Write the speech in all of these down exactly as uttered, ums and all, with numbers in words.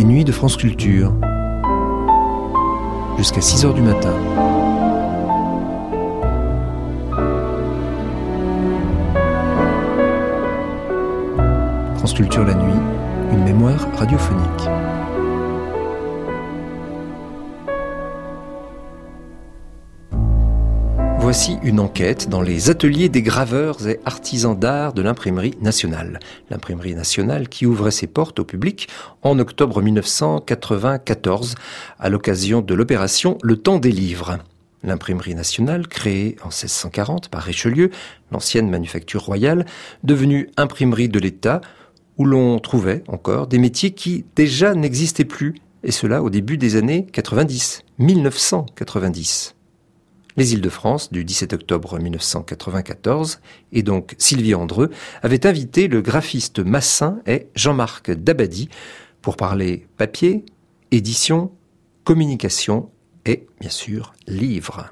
nuits de France Culture. Jusqu'à six heures du matin. France Culture la nuit, une mémoire radiophonique. Voici une enquête dans les ateliers des graveurs et artisans d'art de l'Imprimerie nationale. L'Imprimerie nationale qui ouvrait ses portes au public en octobre mille neuf cent quatre-vingt-quatorze à l'occasion de l'opération Le Temps des Livres. L'Imprimerie nationale, créée en seize cent quarante par Richelieu, l'ancienne manufacture royale, devenue imprimerie de l'État, où l'on trouvait encore des métiers qui déjà n'existaient plus, et cela au début des années quatre-vingt-dix, mille neuf cent quatre-vingt-dix. Les Îles-de-France, du dix-sept octobre mille neuf cent quatre-vingt-quatorze, et donc Sylvie Andreu, avaient invité le graphiste Massin et Jean-Marc Dabadi pour parler papier, édition, communication et, bien sûr, livres.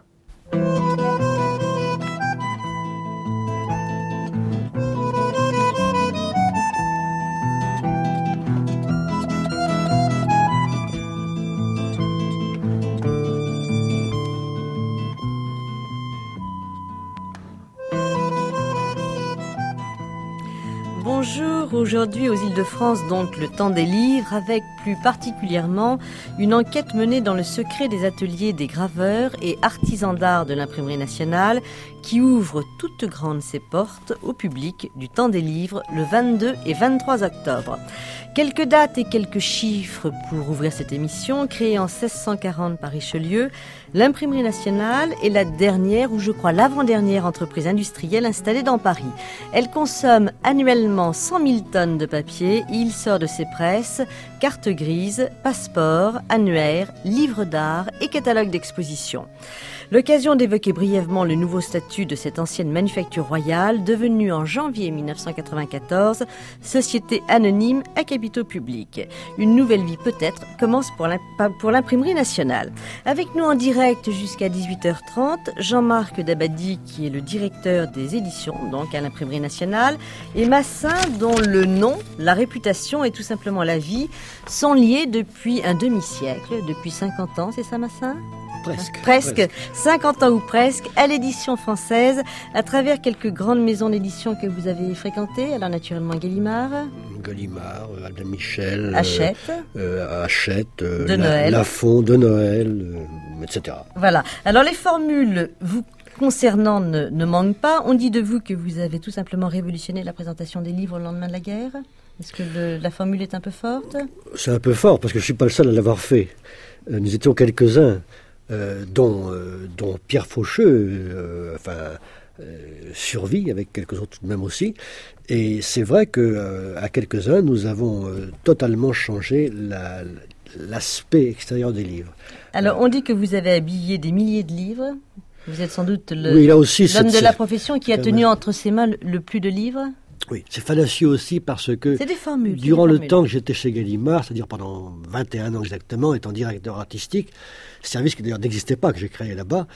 Bonjour, aujourd'hui aux Îles-de-France, donc le temps des livres, avec plus particulièrement une enquête menée dans le secret des ateliers des graveurs et artisans d'art de l'Imprimerie nationale qui ouvre toutes grandes ses portes au public du temps des livres le vingt-deux et vingt-trois octobre. Quelques dates et quelques chiffres pour ouvrir cette émission. Créée en seize cent quarante par Richelieu, l'Imprimerie nationale est la dernière, ou je crois l'avant-dernière entreprise industrielle installée dans Paris. Elle consomme annuellement cent mille tonnes de papier et il sort de ses presses cartes grises, passeports, annuaires, livres d'art et catalogues d'exposition. L'occasion d'évoquer brièvement le nouveau statut de cette ancienne manufacture royale, devenue en janvier mille neuf cent quatre-vingt-quatorze société anonyme à capitaux publics. Une nouvelle vie peut-être commence pour, pour l'Imprimerie nationale. Avec nous en direct jusqu'à dix-huit heures trente, Jean-Marc Dabadi, qui est le directeur des éditions, donc à l'Imprimerie nationale, et Massin, dont le nom, la réputation et tout simplement la vie sont liés depuis un demi-siècle, depuis cinquante ans, c'est ça Massin ? Presque. Presque. presque. cinquante ans ou presque, à l'édition française, à travers quelques grandes maisons d'édition que vous avez fréquentées. Alors naturellement Gallimard. Gallimard, Albin Michel. Hachette. Euh, Hachette. Euh, de La, Noël. Lafon, de Noël, euh, et cetera. Voilà. Alors les formules vous concernant ne, ne manquent pas. On dit de vous que vous avez tout simplement révolutionné la présentation des livres au lendemain de la guerre. Est-ce que le, la formule est un peu forte ? C'est un peu fort, parce que je ne suis pas le seul à l'avoir fait. Euh, nous étions quelques-uns. Euh, dont, euh, dont Pierre Faucheux euh, enfin, euh, survit, avec quelques autres tout de même aussi. Et c'est vrai qu'à euh, quelques-uns, nous avons euh, totalement changé la, l'aspect extérieur des livres. Alors, on dit que vous avez habillé des milliers de livres. Vous êtes sans doute le, oui, là aussi, l'homme c'est, de la profession qui a tenu même... entre ses mains le, le plus de livres. Oui, c'est fallacieux aussi parce que c'est des formules, durant des le formules. temps que j'étais chez Gallimard, c'est-à-dire pendant vingt et un ans exactement, étant directeur artistique, service qui d'ailleurs n'existait pas, que j'ai créé là-bas,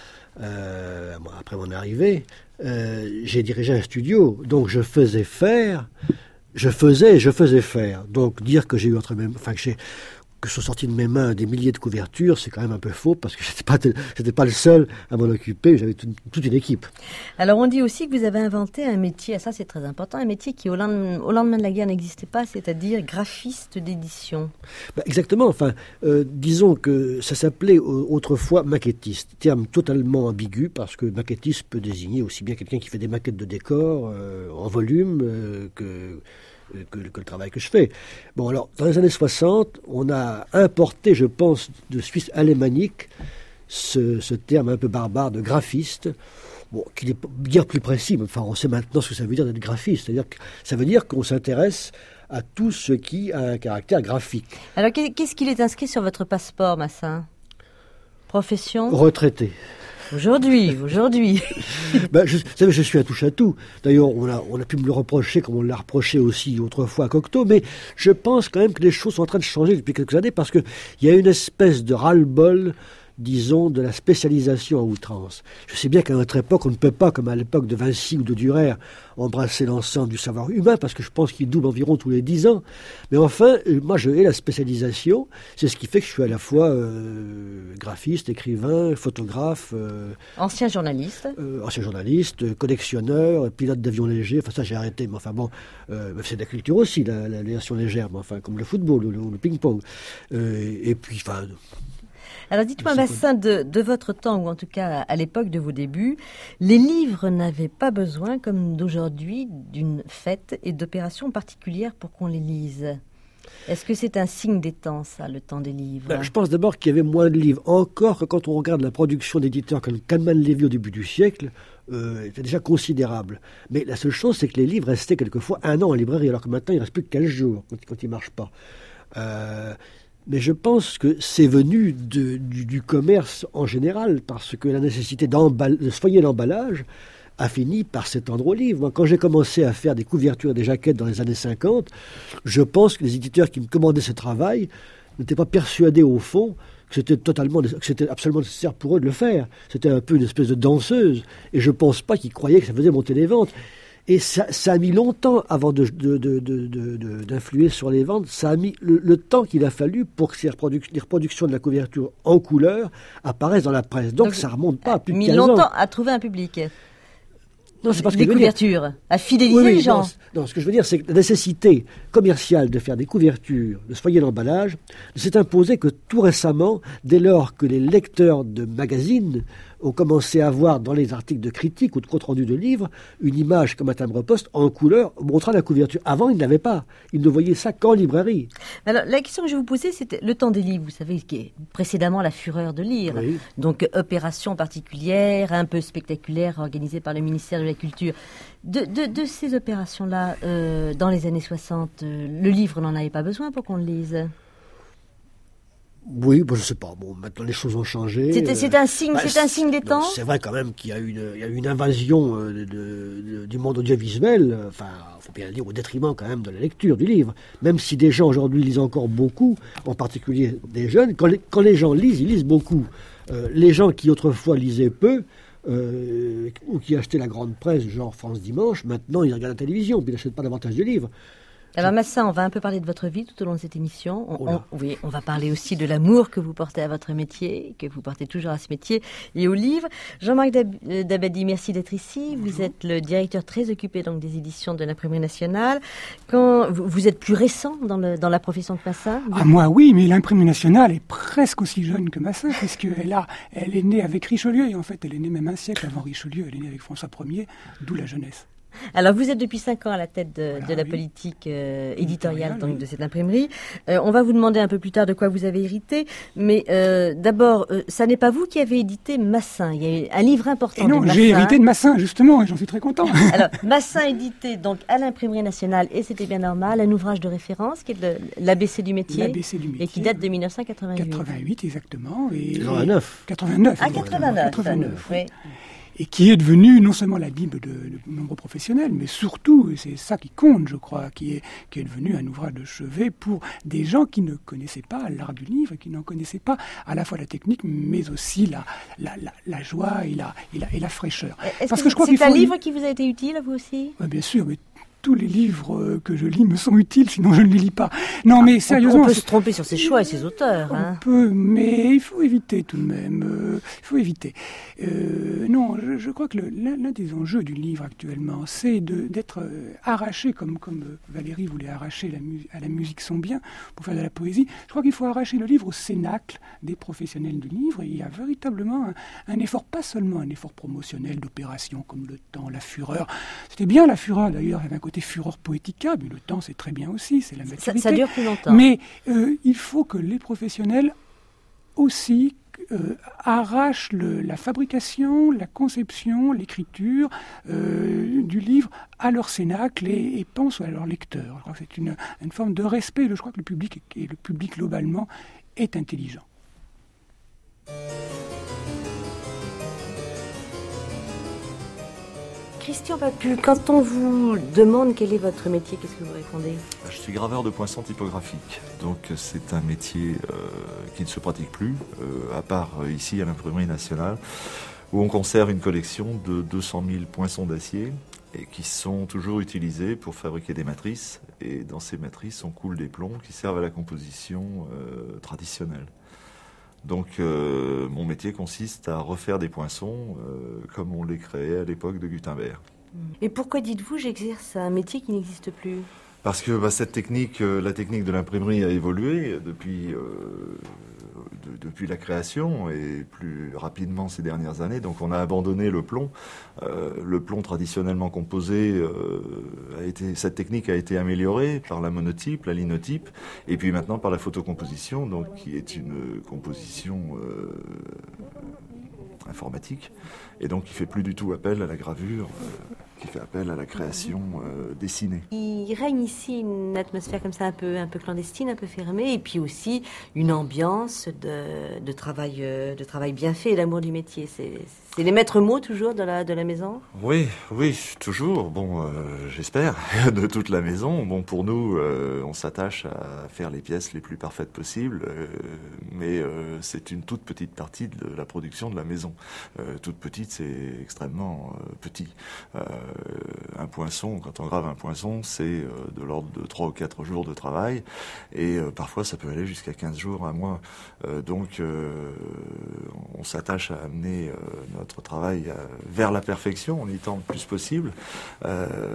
euh, après mon arrivée, euh, j'ai dirigé un studio, donc je faisais faire, je faisais et je faisais faire. Donc dire que j'ai eu entre mes mains, enfin que j'ai que sont sortis de mes mains des milliers de couvertures, c'est quand même un peu faux, parce que je n'étais pas, j'étais pas le seul à m'en occuper, j'avais tout, toute une équipe. Alors on dit aussi que vous avez inventé un métier, ça c'est très important, un métier qui au lendemain, au lendemain de la guerre n'existait pas, c'est-à-dire graphiste d'édition. Ben exactement, enfin, euh, disons que ça s'appelait autrefois maquettiste, terme totalement ambigu, parce que maquettiste peut désigner aussi bien quelqu'un qui fait des maquettes de décors euh, en volume euh, que... Que, que le travail que je fais. Bon, alors, dans les années soixante, on a importé, je pense, de Suisse alémanique, ce, ce terme un peu barbare de graphiste, bon, qui n'est pas bien plus précis, mais enfin, on sait maintenant ce que ça veut dire d'être graphiste. C'est-à-dire que ça veut dire qu'on s'intéresse à tout ce qui a un caractère graphique. Alors, qu'est-ce qu'il est inscrit sur votre passeport, Massin ? Profession ? Retraité. Aujourd'hui, aujourd'hui. ben, je, vous savez, je suis un touche-à-tout. D'ailleurs, on a, on a pu me le reprocher, comme on l'a reproché aussi autrefois à Cocteau, mais je pense quand même que les choses sont en train de changer depuis quelques années, parce qu'il y a une espèce de ras-le-bol disons, de la spécialisation à outrance. Je sais bien qu'à notre époque, on ne peut pas, comme à l'époque de Vinci ou de Durer, embrasser l'ensemble du savoir humain, parce que je pense qu'il double environ tous les dix ans. Mais enfin, moi, je hais la spécialisation. C'est ce qui fait que je suis à la fois euh, graphiste, écrivain, photographe... Euh, ancien journaliste. Euh, ancien journaliste, collectionneur, pilote d'avion léger. Enfin, ça, j'ai arrêté. Mais enfin, bon, euh, c'est de la culture aussi, la, la, l'aviation légère, mais enfin, comme le football ou le, ou le ping-pong. Euh, et puis, enfin... Alors dites-moi, Massin, de, de votre temps, ou en tout cas à l'époque de vos débuts, les livres n'avaient pas besoin, comme d'aujourd'hui, d'une fête et d'opérations particulières pour qu'on les lise. Est-ce que c'est un signe des temps, ça, le temps des livres? Ben, je pense d'abord qu'il y avait moins de livres. Encore que quand on regarde la production d'éditeurs comme Calman Levy au début du siècle, euh, était déjà considérable. Mais la seule chose, c'est que les livres restaient quelquefois un an en librairie, alors que maintenant, il ne reste plus que quinze jours quand, quand ils ne marchent pas. Euh... Mais je pense que c'est venu de, du, du commerce en général, parce que la nécessité de soigner l'emballage a fini par s'étendre aux livres. Moi, quand j'ai commencé à faire des couvertures et des jaquettes dans les années cinquante, je pense que les éditeurs qui me commandaient ce travail n'étaient pas persuadés au fond que c'était totalement, que c'était absolument nécessaire pour eux de le faire. C'était un peu une espèce de danseuse, et je ne pense pas qu'ils croyaient que ça faisait monter les ventes. Et ça, ça a mis longtemps avant de, de, de, de, de, d'influer sur les ventes. Ça a mis le, le temps qu'il a fallu pour que ces reproduc- les reproductions de la couverture en couleur apparaissent dans la presse. Donc, Donc ça ne remonte pas à plus de quinze ans. Mis longtemps à trouver un public. Non, c'est parce des que couvertures, à fidéliser oui, oui, les gens. Non, non, ce que je veux dire, c'est que la nécessité commerciale de faire des couvertures, de soigner l'emballage, s'est imposée que tout récemment, dès lors que les lecteurs de magazines ont commencé à voir dans les articles de critique ou de compte-rendu de livres une image comme un timbre-poste en couleur montrant la couverture. Avant, ils ne l'avaient pas. Ils ne voyaient ça qu'en librairie. Alors, la question que je vais vous poser, c'était le temps des livres. Vous savez, qui est précédemment la fureur de lire. Oui. Donc, opération particulière, un peu spectaculaire, organisée par le ministère de la Culture. De, de, de ces opérations-là, euh, dans les années soixante, euh, le livre n'en avait pas besoin pour qu'on le lise? Oui, bon, je ne sais pas. Bon, maintenant les choses ont changé. C'est, c'est un signe, bah, c'est un signe des temps. C'est vrai quand même qu'il y a une, il y a une invasion euh, de, de, de, du monde audiovisuel. Enfin, il faut bien le dire, au détriment quand même de la lecture du livre. Même si des gens aujourd'hui lisent encore beaucoup, en particulier des jeunes, quand les, quand les gens lisent, ils lisent beaucoup. Euh, les gens qui autrefois lisaient peu, euh, ou qui achetaient la grande presse, genre France Dimanche, maintenant ils regardent la télévision, puis ils n'achètent pas davantage de livres. Alors Massin, on va un peu parler de votre vie tout au long de cette émission. On, oh on, oui, on va parler aussi de l'amour que vous portez à votre métier, que vous portez toujours à ce métier et au livre. Jean-Marc Dab- Dabadi, merci d'être ici. Bonjour. Vous êtes le directeur très occupé donc des éditions de l'Imprimerie nationale. Quand vous, vous êtes plus récent dans, le, dans la profession que Massin? Ah, moi oui, mais l'Imprimerie nationale est presque aussi jeune que Massin, puisqu'elle a, elle est née avec Richelieu, et en fait elle est née même un siècle avant Richelieu, elle est née avec François Ier, d'où la jeunesse. Alors, vous êtes depuis cinq ans à la tête de, voilà, de la oui. politique euh, éditoriale donc, oui. de cette imprimerie. Euh, on va vous demander un peu plus tard de quoi vous avez hérité. Mais euh, d'abord, euh, ça n'est pas vous qui avez édité Massin. Il y a un livre important et non, de Massin. J'ai hérité de Massin, justement, et j'en suis très content. Alors, Massin édité donc, à l'Imprimerie nationale, et c'était bien normal, un ouvrage de référence qui est de l'A B C du métier. L'A B C du métier. Et qui date de dix-neuf cent quatre-vingt-huit. quatre-vingt-huit, exactement. Et quatre-vingt-neuf. quatre-vingt-neuf. Ah, quatre-vingt-neuf. quatre-vingt-neuf, oui. Et qui est devenu non seulement la Bible de, de nombreux professionnels, mais surtout, et c'est ça qui compte, je crois, qui est, qui est devenu un ouvrage de chevet pour des gens qui ne connaissaient pas l'art du livre et qui n'en connaissaient pas à la fois la technique, mais aussi la, la, la, la joie et la, et, la, et la fraîcheur. Est-ce Parce que, que je crois c'est qu'il faut un livre qui vous a été utile à vous aussi? Oui, bien sûr, mais tous les livres que je lis me sont utiles, sinon je ne les lis pas. Non, mais sérieusement... On peut se tromper sur ses choix et ses auteurs. Hein. On peut, mais il faut éviter tout de même. Euh, il faut éviter. Euh, non, je, je crois que le, l'un, l'un des enjeux du livre actuellement, c'est de, d'être euh, arraché, comme, comme Valérie voulait arracher la mu- à la musique son bien pour faire de la poésie. Je crois qu'il faut arracher le livre au cénacle des professionnels du livre. Et il y a véritablement un, un effort, pas seulement un effort promotionnel d'opérations comme le temps, la fureur. C'était bien la fureur d'ailleurs, il y avait un côté fureur poética, mais le temps c'est très bien aussi, c'est la maturité. Ça, ça dure plus longtemps. Mais euh, il faut que les professionnels aussi euh, arrachent le, la fabrication, la conception, l'écriture euh, du livre à leur cénacle et, et pensent à leurs lecteurs. Je crois que c'est une, une forme de respect. Je crois que le public, et le public globalement, est intelligent. Christian Papu, quand on vous demande quel est votre métier, qu'est-ce que vous répondez? Je suis graveur de poinçons typographiques. Donc c'est un métier euh, qui ne se pratique plus, euh, à part euh, ici à l'Imprimerie nationale, où on conserve une collection de deux cent mille poinçons d'acier et qui sont toujours utilisés pour fabriquer des matrices. Et dans ces matrices, on coule des plombs qui servent à la composition euh, traditionnelle. Donc euh, mon métier consiste à refaire des poinçons euh, comme on les créait à l'époque de Gutenberg. Et pourquoi dites-vous j'exerce un métier qui n'existe plus? Parce que bah, cette technique, euh, la technique de l'imprimerie a évolué depuis, euh, de, depuis la création et plus rapidement ces dernières années. Donc on a abandonné le plomb. Euh, le plomb traditionnellement composé, euh, a été, cette technique a été améliorée par la monotype, la linotype, et puis maintenant par la photocomposition, donc qui est une composition euh, informatique, et donc qui fait plus du tout appel à la gravure. Euh, qui fait appel à la création euh, dessinée. Il règne ici une atmosphère comme ça un peu, un peu clandestine, un peu fermée, et puis aussi une ambiance de, de, travail, de travail bien fait, l'amour du métier. C'est, c'est les maîtres mots toujours de la, de la maison? Oui, oui, toujours. Bon, euh, j'espère, de toute la maison. Bon, pour nous, euh, on s'attache à faire les pièces les plus parfaites possibles, euh, mais euh, c'est une toute petite partie de la production de la maison. Euh, toute petite, c'est extrêmement euh, petit. Euh, un poinçon, quand on grave un poinçon, c'est euh, de l'ordre de trois ou quatre jours de travail, et euh, parfois ça peut aller jusqu'à quinze jours, un mois. Euh, donc euh, on s'attache à amener euh, notre travail à, vers la perfection, en y tend le plus possible. Euh,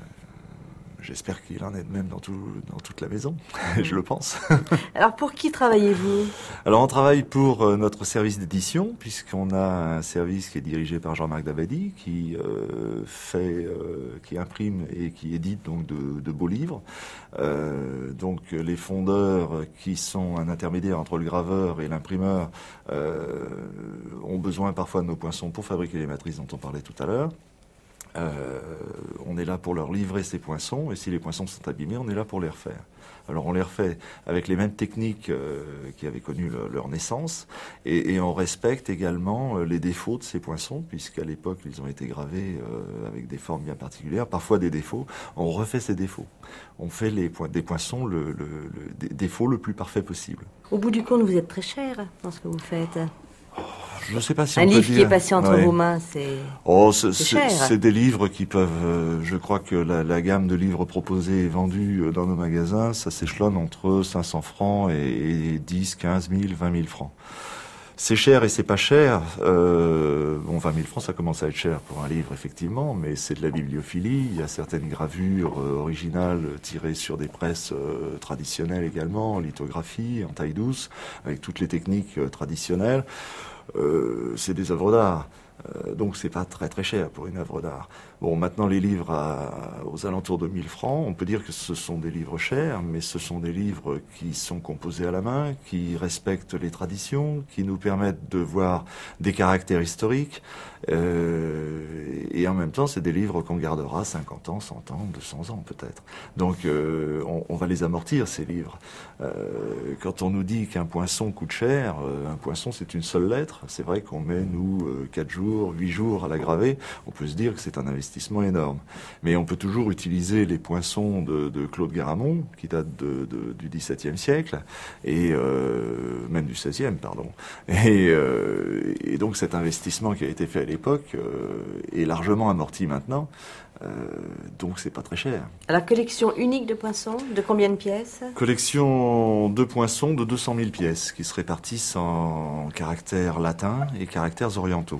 J'espère qu'il en est de même dans, tout, dans toute la maison, je le pense. Alors pour qui travaillez-vous? Alors on travaille pour euh, notre service d'édition, puisqu'on a un service qui est dirigé par Jean-Marc Dabadi, qui euh, fait, euh, qui imprime et qui édite donc de, de beaux livres. Euh, donc les fondeurs, qui sont un intermédiaire entre le graveur et l'imprimeur, euh, ont besoin parfois de nos poinçons pour fabriquer les matrices dont on parlait tout à l'heure. Euh, on est là pour leur livrer ces poinçons, et si les poinçons sont abîmés, on est là pour les refaire. Alors on les refait avec les mêmes techniques euh, qui avaient connu le, leur naissance, et, et on respecte également euh, les défauts de ces poinçons, puisqu'à l'époque ils ont été gravés euh, avec des formes bien particulières, parfois des défauts. On refait ces défauts. On fait les points, des poinçons le, le, le défaut le plus parfait possible. Au bout du compte, vous êtes très cher dans ce que vous faites. Je ne sais pas si un on peut livre dire... qui est passé entre ouais. vos mains, c'est, oh, c'est, c'est c'est cher. C'est des livres qui peuvent... Euh, je crois que la, la gamme de livres proposés et vendus dans nos magasins, ça s'échelonne entre cinq cents francs et, et dix, quinze mille, vingt mille francs. C'est cher et c'est pas cher. Euh, bon, vingt mille francs, ça commence à être cher pour un livre, effectivement, mais c'est de la bibliophilie. Il y a certaines gravures euh, originales tirées sur des presses euh, traditionnelles également, en lithographie, en taille douce, avec toutes les techniques euh, traditionnelles. Euh, c'est des œuvres d'art, euh, donc c'est pas très très cher pour une œuvre d'art. Bon, maintenant les livres à, aux alentours de mille francs, on peut dire que ce sont des livres chers, mais ce sont des livres qui sont composés à la main, qui respectent les traditions, qui nous permettent de voir des caractères historiques, euh, et en même temps c'est des livres qu'on gardera cinquante ans, cent ans, deux cents ans peut-être. Donc euh, on, on va les amortir, ces livres. Euh, quand on nous dit qu'un poinçon coûte cher, euh, un poinçon c'est une seule lettre, c'est vrai qu'on met nous euh, quatre jours, huit jours à la graver, on peut se dire que c'est un investissement énorme. Mais on peut toujours utiliser les poinçons de, de Claude Garamond, qui datent de, de, du dix-septième siècle, et euh, même du seizième, pardon. Et, euh, et donc cet investissement qui a été fait à l'époque euh, est largement amorti maintenant. Euh, donc c'est pas très cher. Alors collection unique de poinçons, de combien de pièces? Collection de poinçons de deux cent mille pièces, qui se répartissent en caractères latins et caractères orientaux.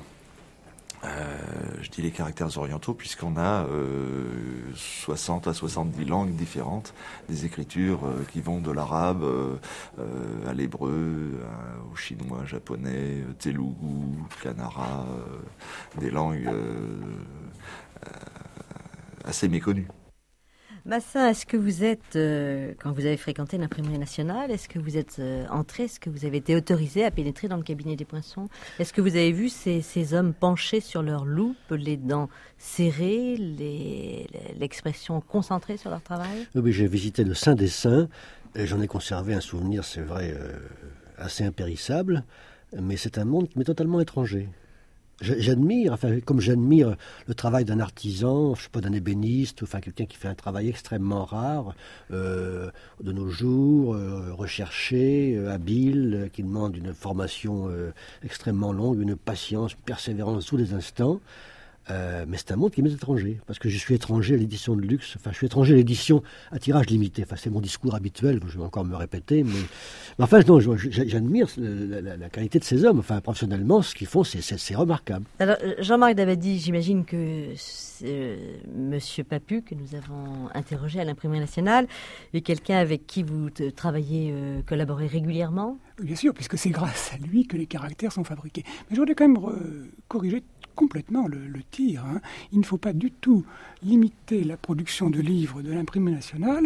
Euh, je dis les caractères orientaux puisqu'on a euh, soixante à soixante-dix langues différentes, des écritures euh, qui vont de l'arabe euh, euh, à l'hébreu, euh, au chinois, japonais, telugu, kannara, euh, des langues euh, euh, assez méconnues. Massin, est-ce que vous êtes, euh, quand vous avez fréquenté l'Imprimerie nationale, est-ce que vous êtes euh, entré, est-ce que vous avez été autorisé à pénétrer dans le cabinet des poinçons? Est-ce que vous avez vu ces, ces hommes penchés sur leur loupe, les dents serrées, les, l'expression concentrée sur leur travail? Oui, j'ai visité le Saint des Saints, et j'en ai conservé un souvenir, c'est vrai, euh, assez impérissable, mais c'est un monde qui m'est totalement étranger. J'admire, enfin, comme j'admire le travail d'un artisan, je sais pas, d'un ébéniste, enfin quelqu'un qui fait un travail extrêmement rare euh, de nos jours, euh, recherché, euh, habile, euh, qui demande une formation euh, extrêmement longue, une patience, une persévérance tous les instants. Euh, mais c'est un monde qui m'est étranger, parce que je suis étranger à l'édition de luxe, enfin je suis étranger à l'édition à tirage limité, enfin c'est mon discours habituel, je vais encore me répéter, mais, mais enfin non, j'admire la, la, la qualité de ces hommes, enfin professionnellement ce qu'ils font c'est, c'est, c'est remarquable. Alors Jean-Marc Dabadi, j'imagine que euh, Monsieur Papus, que nous avons interrogé à l'Imprimerie nationale, est quelqu'un avec qui vous te, travaillez, euh, collaborez régulièrement? Bien sûr, puisque c'est grâce à lui que les caractères sont fabriqués. Mais je voudrais quand même re- corriger complètement le, le tir. Hein. Il ne faut pas du tout limiter la production de livres de l'Imprimerie nationale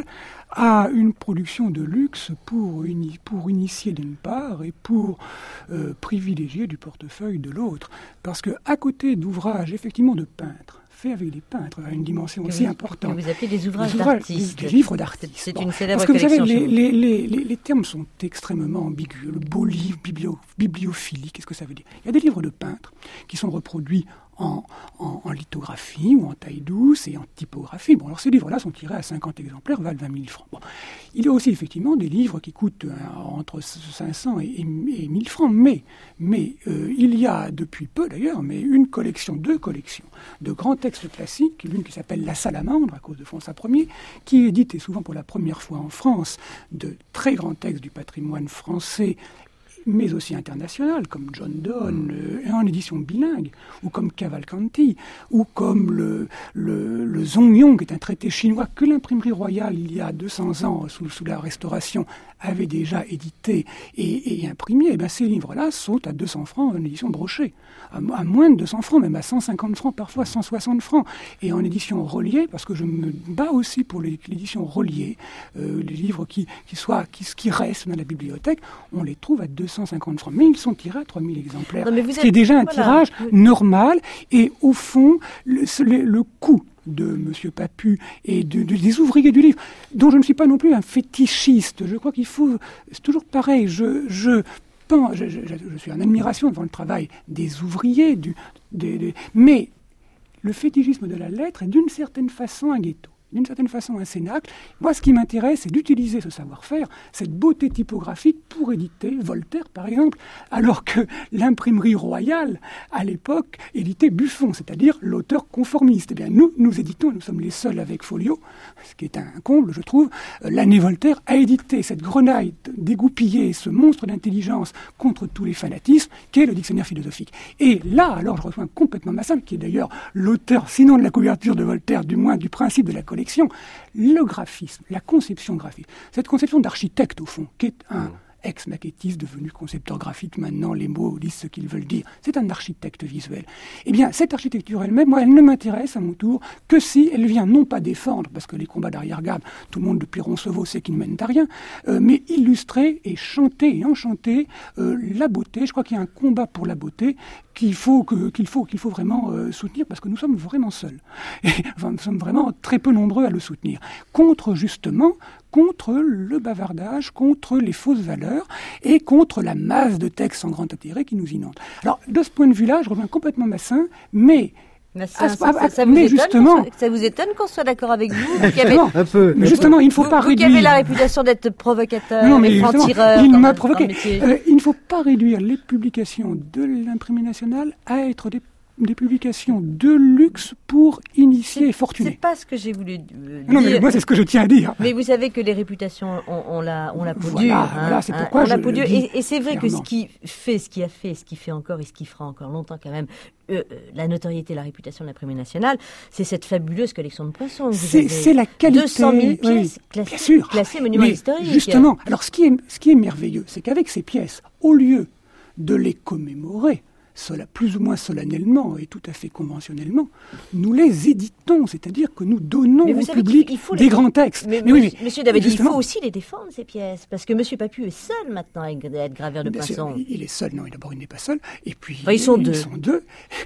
à une production de luxe pour, uni, pour initier d'une part et pour euh, privilégier du portefeuille de l'autre. Parce qu'à côté d'ouvrages effectivement de peintres, fait avec des peintres à une dimension que aussi vous, importante. Que vous appelez des ouvrages, des ouvrages d'artistes. Des, des livres d'artistes. C'est bon. une célèbre Parce que vous savez, collection. les, les, les, les termes sont extrêmement ambigus. Le beau livre, biblio, bibliophilie, qu'est-ce que ça veut dire? Il y a des livres de peintres qui sont reproduits en, en, en lithographie ou en taille douce et en typographie. Bon, alors ces livres-là sont tirés à cinquante exemplaires, valent vingt mille francs. Bon. Il y a aussi effectivement des livres qui coûtent euh, entre cinq cents et, et, et mille francs, mais, mais euh, il y a depuis peu d'ailleurs, mais une collection, deux collections de grands textes classiques, l'une qui s'appelle La Salamandre, à cause de François Ier, qui est édite et souvent pour la première fois en France, de très grands textes du patrimoine français, mais aussi international, comme John Donne, euh, en édition bilingue, ou comme Cavalcanti, ou comme le, le, le Zongyong, qui est un traité chinois que l'imprimerie royale, il y a deux cents ans, sous, sous la Restauration, avait déjà édité et, et imprimé. Et bien, ces livres-là sont à deux cents francs en édition brochée, à, à moins de deux cents francs, même à cent cinquante francs, parfois cent soixante francs. Et en édition reliée, parce que je me bats aussi pour les, l'édition reliée, euh, les livres qui, qui, soient, qui, qui restent dans la bibliothèque, on les trouve à deux cent cinquante francs. Mais ils sont tirés à trois mille exemplaires, non, ce qui est déjà un voilà. tirage normal. Et au fond, le, le, le coût de M. Papus et de, de, des ouvriers du livre, dont je ne suis pas non plus un fétichiste. Je crois qu'il faut... C'est toujours pareil. Je... je pense, je, je, je suis en admiration devant le travail des ouvriers, du, des, des, mais le fétichisme de la lettre est d'une certaine façon un ghetto, d'une certaine façon un cénacle. Moi, ce qui m'intéresse, c'est d'utiliser ce savoir-faire, cette beauté typographique pour éditer Voltaire, par exemple, alors que l'imprimerie royale, à l'époque, éditait Buffon, c'est-à-dire l'auteur conformiste. Eh bien, nous, nous éditons, nous sommes les seuls avec Folio, ce qui est un comble, je trouve. L'année Voltaire a édité cette grenaille dégoupillée, ce monstre d'intelligence contre tous les fanatismes, qu'est le dictionnaire philosophique. Et là, alors, je rejoins complètement Massin, qui est d'ailleurs l'auteur, sinon de la couverture de Voltaire, du moins du principe de la collection, le graphisme, la conception graphique, cette conception d'architecte au fond, qui est un ex-maquettiste devenu concepteur graphique, maintenant les mots disent ce qu'ils veulent dire, c'est un architecte visuel. Eh bien, cette architecture elle-même, moi, elle ne m'intéresse à mon tour que si elle vient non pas défendre, parce que les combats d'arrière-garde, tout le monde depuis Roncevaux sait qu'ils ne mènent à rien, euh, mais illustrer et chanter et enchanter euh, la beauté. Je crois qu'il y a un combat pour la beauté qu'il faut, que, qu'il faut, qu'il faut vraiment euh, soutenir, parce que nous sommes vraiment seuls. Et, enfin, nous sommes vraiment très peu nombreux à le soutenir. Contre, justement, contre le bavardage, contre les fausses valeurs et contre la masse de textes sans grand intérêt qui nous inondent. Alors, de ce point de vue-là, je reviens complètement Massin, mais... Massin, ça, ça, ça, vous mais justement, soit, ça vous étonne qu'on soit d'accord avec vous, vous avez, un peu. Mais justement, il ne faut vous, pas vous réduire... Vous qui avez la réputation d'être provocateur, non, mais franc-tireur... Il m'a provoqué. Euh, il ne faut pas réduire les publications de l'Imprimerie nationale à être des des publications de luxe pour initiés et fortunés. C'est pas ce que j'ai voulu dire. Non, mais moi, c'est ce que je tiens à dire. Mais vous savez que les réputations, on, on l'a, on l'a peau voilà, dure. Hein, voilà, c'est pourquoi on je l'a peau dure. Et, et c'est vrai clairement. que ce qui fait, ce qui a fait, ce qui fait encore et ce qui fera encore longtemps quand même, euh, la notoriété, la réputation de l'Imprimerie nationale, c'est cette fabuleuse collection de poinçons. C'est, c'est la qualité. deux cent mille pièces oui, classées, classées monuments historiques. Justement, alors ce qui est, ce qui est merveilleux, c'est qu'avec ces pièces, au lieu de les commémorer, cela plus ou moins solennellement et tout à fait conventionnellement, nous les éditons, c'est-à-dire que nous donnons au public des les... grands textes. Mais, mais oui, monsieur David, il faut aussi les défendre, ces pièces, parce que monsieur Papus est seul maintenant à être graveur de poinçons. Il est seul, non, d'abord il n'est pas seul, et puis enfin, ils sont ils deux. Ils sont deux.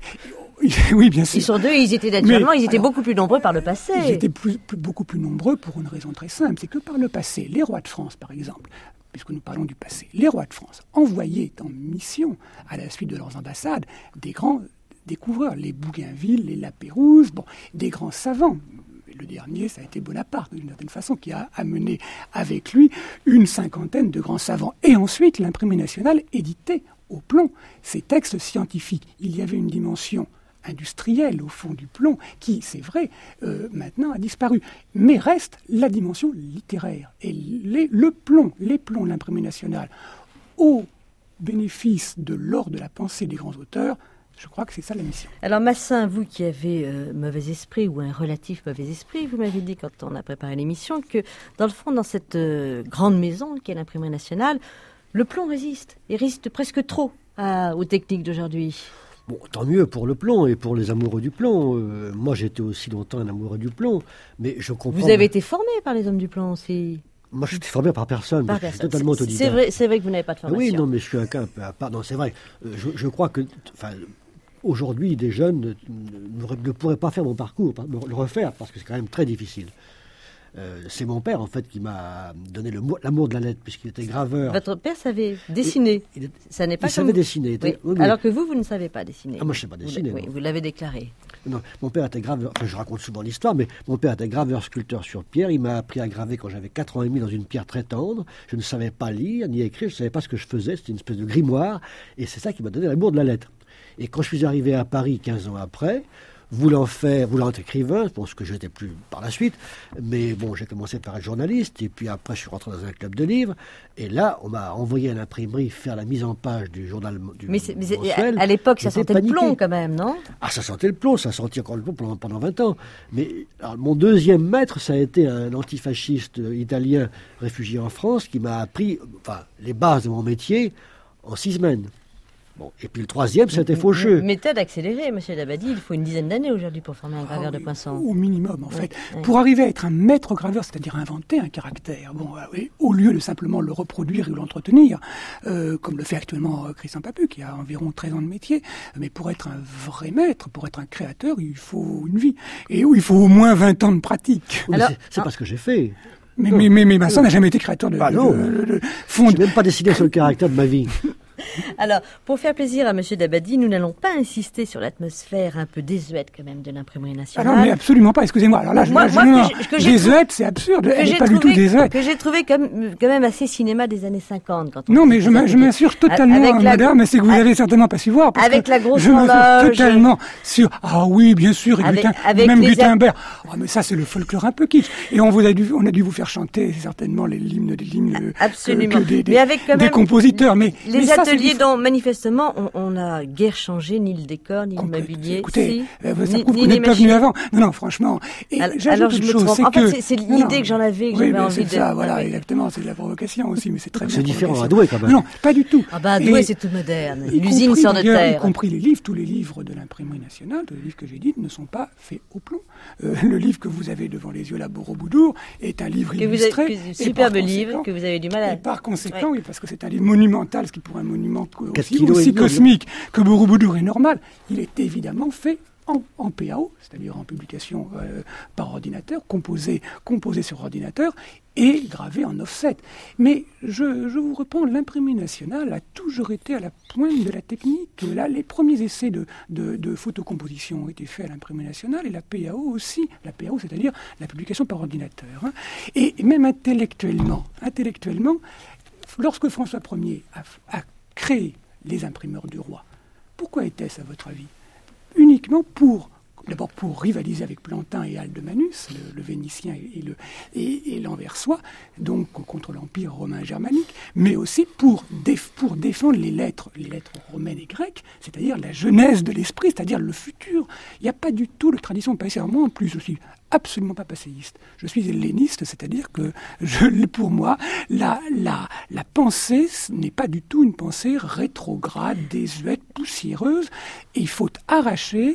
Oui, bien sûr. Ils sont deux, ils étaient naturellement, ils étaient alors, beaucoup plus nombreux par le passé. Ils étaient plus, plus, beaucoup plus nombreux pour une raison très simple, c'est que par le passé, les rois de France, par exemple, puisque nous parlons du passé, les rois de France envoyaient en mission, à la suite de leurs ambassades, des grands découvreurs, les Bougainville, les Lapérouse, bon, des grands savants. Le dernier, ça a été Bonaparte, d'une certaine façon, qui a amené avec lui une cinquantaine de grands savants. Et ensuite, l'Imprimerie nationale éditait au plomb ces textes scientifiques. Il y avait une dimension industrielle, au fond du plomb, qui, c'est vrai, euh, maintenant a disparu. Mais reste la dimension littéraire. Et les, le plomb, les plombs de l'Imprimerie nationale, au bénéfice de l'or de la pensée des grands auteurs, je crois que c'est ça la mission. Alors Massin, vous qui avez euh, mauvais esprit ou un relatif mauvais esprit, vous m'avez dit quand on a préparé l'émission que dans le fond, dans cette euh, grande maison qu'est l'Imprimerie nationale, le plomb résiste, et résiste presque trop à, aux techniques d'aujourd'hui. Bon, tant mieux pour le plomb et pour les amoureux du plomb. Euh, moi, j'étais aussi longtemps un amoureux du plomb, mais je comprends... Vous avez été formé par les hommes du plomb aussi. Moi, je suis formé par personne. Par je personne. suis totalement c'est, autodidacte. c'est, vrai, c'est vrai que vous n'avez pas de formation. Oui, non, mais je suis un cas un peu à part. Non, c'est vrai. Euh, je, je crois que... Enfin, aujourd'hui, des jeunes ne, ne, ne pourraient pas faire mon parcours, le refaire, parce que c'est quand même très difficile. Euh, c'est mon père, en fait, qui m'a donné le, l'amour de la lettre, puisqu'il était graveur. Votre père savait dessiner. Il, il, Ça n'est pas il comme... savait dessiner. Oui. Oui, oui. Alors que vous, vous ne savez pas dessiner. Ah, moi, je ne sais pas dessiner. Vous, oui, vous l'avez déclaré. Non, mon père était graveur, enfin je raconte souvent l'histoire, mais mon père était graveur sculpteur sur pierre. Il m'a appris à graver quand j'avais quatre ans et demi dans une pierre très tendre. Je ne savais pas lire ni écrire, je ne savais pas ce que je faisais, c'était une espèce de grimoire, et c'est ça qui m'a donné l'amour de la lettre. Et quand je suis arrivé à Paris quinze ans après, voulant faire, voulant être écrivain, bon, ce que je n'étais plus par la suite, mais bon, j'ai commencé par être journaliste, et puis après je suis rentré dans un club de livres, et là, on m'a envoyé à l'imprimerie faire la mise en page du journal du Mais, c'est, mais c'est, mensuel. à l'époque, ça J'étais sentait paniqué. le plomb quand même, non? Ah, ça sentait le plomb, ça sentit encore le plomb pendant, pendant vingt ans. Mais alors, mon deuxième maître, ça a été un antifasciste italien réfugié en France qui m'a appris enfin, les bases de mon métier en six semaines. Bon, et puis le troisième, c'était Faucheux. Méthode accélérée, monsieur Dabadi. Il faut une dizaine d'années aujourd'hui pour former un graveur ah, oui, de poinçons. Au minimum, en oui, fait. Oui. Pour arriver à être un maître graveur, c'est-à-dire inventer un caractère, bon, euh, oui, au lieu de simplement le reproduire ou l'entretenir, euh, comme le fait actuellement euh, Christian Papu, qui a environ treize ans de métier, mais pour être un vrai maître, pour être un créateur, il faut une vie. Et où il faut au moins vingt ans de pratique. Oui, Alors, c'est, c'est ah, pas ce que j'ai fait. Mais, mais, mais, mais Massin n'a jamais été créateur de... Bah non, de, de, de fond. Je n'ai même pas décidé sur le caractère de ma vie. Alors, pour faire plaisir à monsieur Dabadi, nous n'allons pas insister sur l'atmosphère un peu désuète quand même de l'Imprimerie nationale. Ah non, mais absolument pas, excusez-moi. Alors là, moi, je, moi, non, que je, que désuète, c'est absurde. Elle n'est pas trouvé, du tout désuète. Que j'ai trouvé comme, quand même assez cinéma des années cinquante. Quand on non, mais je, je m'assure totalement, avec madame, mais c'est que vous n'avez certainement pas su voir. Parce avec que la grosse je m'assure totalement sur, ah oui, bien sûr, et avec, Gutten, avec même Gutenberg. A... Oh, mais ça, c'est le folklore un peu kitsch. Et on vous a dû, on a dû vous faire chanter certainement les hymnes, des hymnes absolument. Que, que des, des, mais avec quand même des compositeurs. Mais, les mais ateliers ça, dont, manifestement, on, on n'a guère changé ni le décor, ni le mobilier. Écoutez, si, euh, ça ni, prouve que vous n'êtes pas venu avant. Non, non, franchement. Et alors, alors je me chose, trompe. c'est en que... fait, c'est, c'est l'idée non, que j'en avais, que oui, j'avais envie c'est de... ça, voilà, ouais, exactement. C'est de la provocation aussi, mais c'est très bien. C'est différent à Douai, quand même. Non, pas du tout. Ah bah, à Douai, c'est tout moderne. L'usine compris, sort de terre. Y compris les livres, tous les livres de l'Imprimerie nationale, tous les livres que j'ai dit, ne sont pas faits au plomb. Euh, le livre que vous avez devant les yeux, là, Borobudur, est un livre que illustré. Vous avez, que, superbe livre que vous avez du mal à... Et par conséquent, ouais. oui, parce que c'est un livre monumental, ce qui pour un monument aussi, aussi et cosmique que Borobudur est normal, il est évidemment fait en, en P A O, c'est-à-dire en publication euh, par ordinateur, composé, composé sur ordinateur et gravé en offset. Mais je, je vous reprends, l'Imprimerie nationale a toujours été à la pointe de la technique. Là, les premiers essais de, de, de photocomposition ont été faits à l'Imprimerie nationale et la P A O aussi. La P A O, c'est-à-dire la publication par ordinateur. Hein. Et même intellectuellement, intellectuellement, lorsque François Ier a, a créé les imprimeurs du roi, pourquoi était-ce, à votre avis ? Uniquement pour, d'abord pour rivaliser avec Plantin et Aldemanus, le, le Vénitien et, le, et, et l'Anversois, donc contre l'Empire romain germanique, mais aussi pour, déf, pour défendre les lettres, les lettres romaines et grecques, c'est-à-dire la genèse de l'esprit, c'est-à-dire le futur. Il n'y a pas du tout de tradition passéiste. Moi, en plus, je suis absolument pas passéiste. Je suis helléniste, c'est-à-dire que je, pour moi, la, la, la pensée n'est pas du tout une pensée rétrograde, désuète, poussiéreuse. Et il faut arracher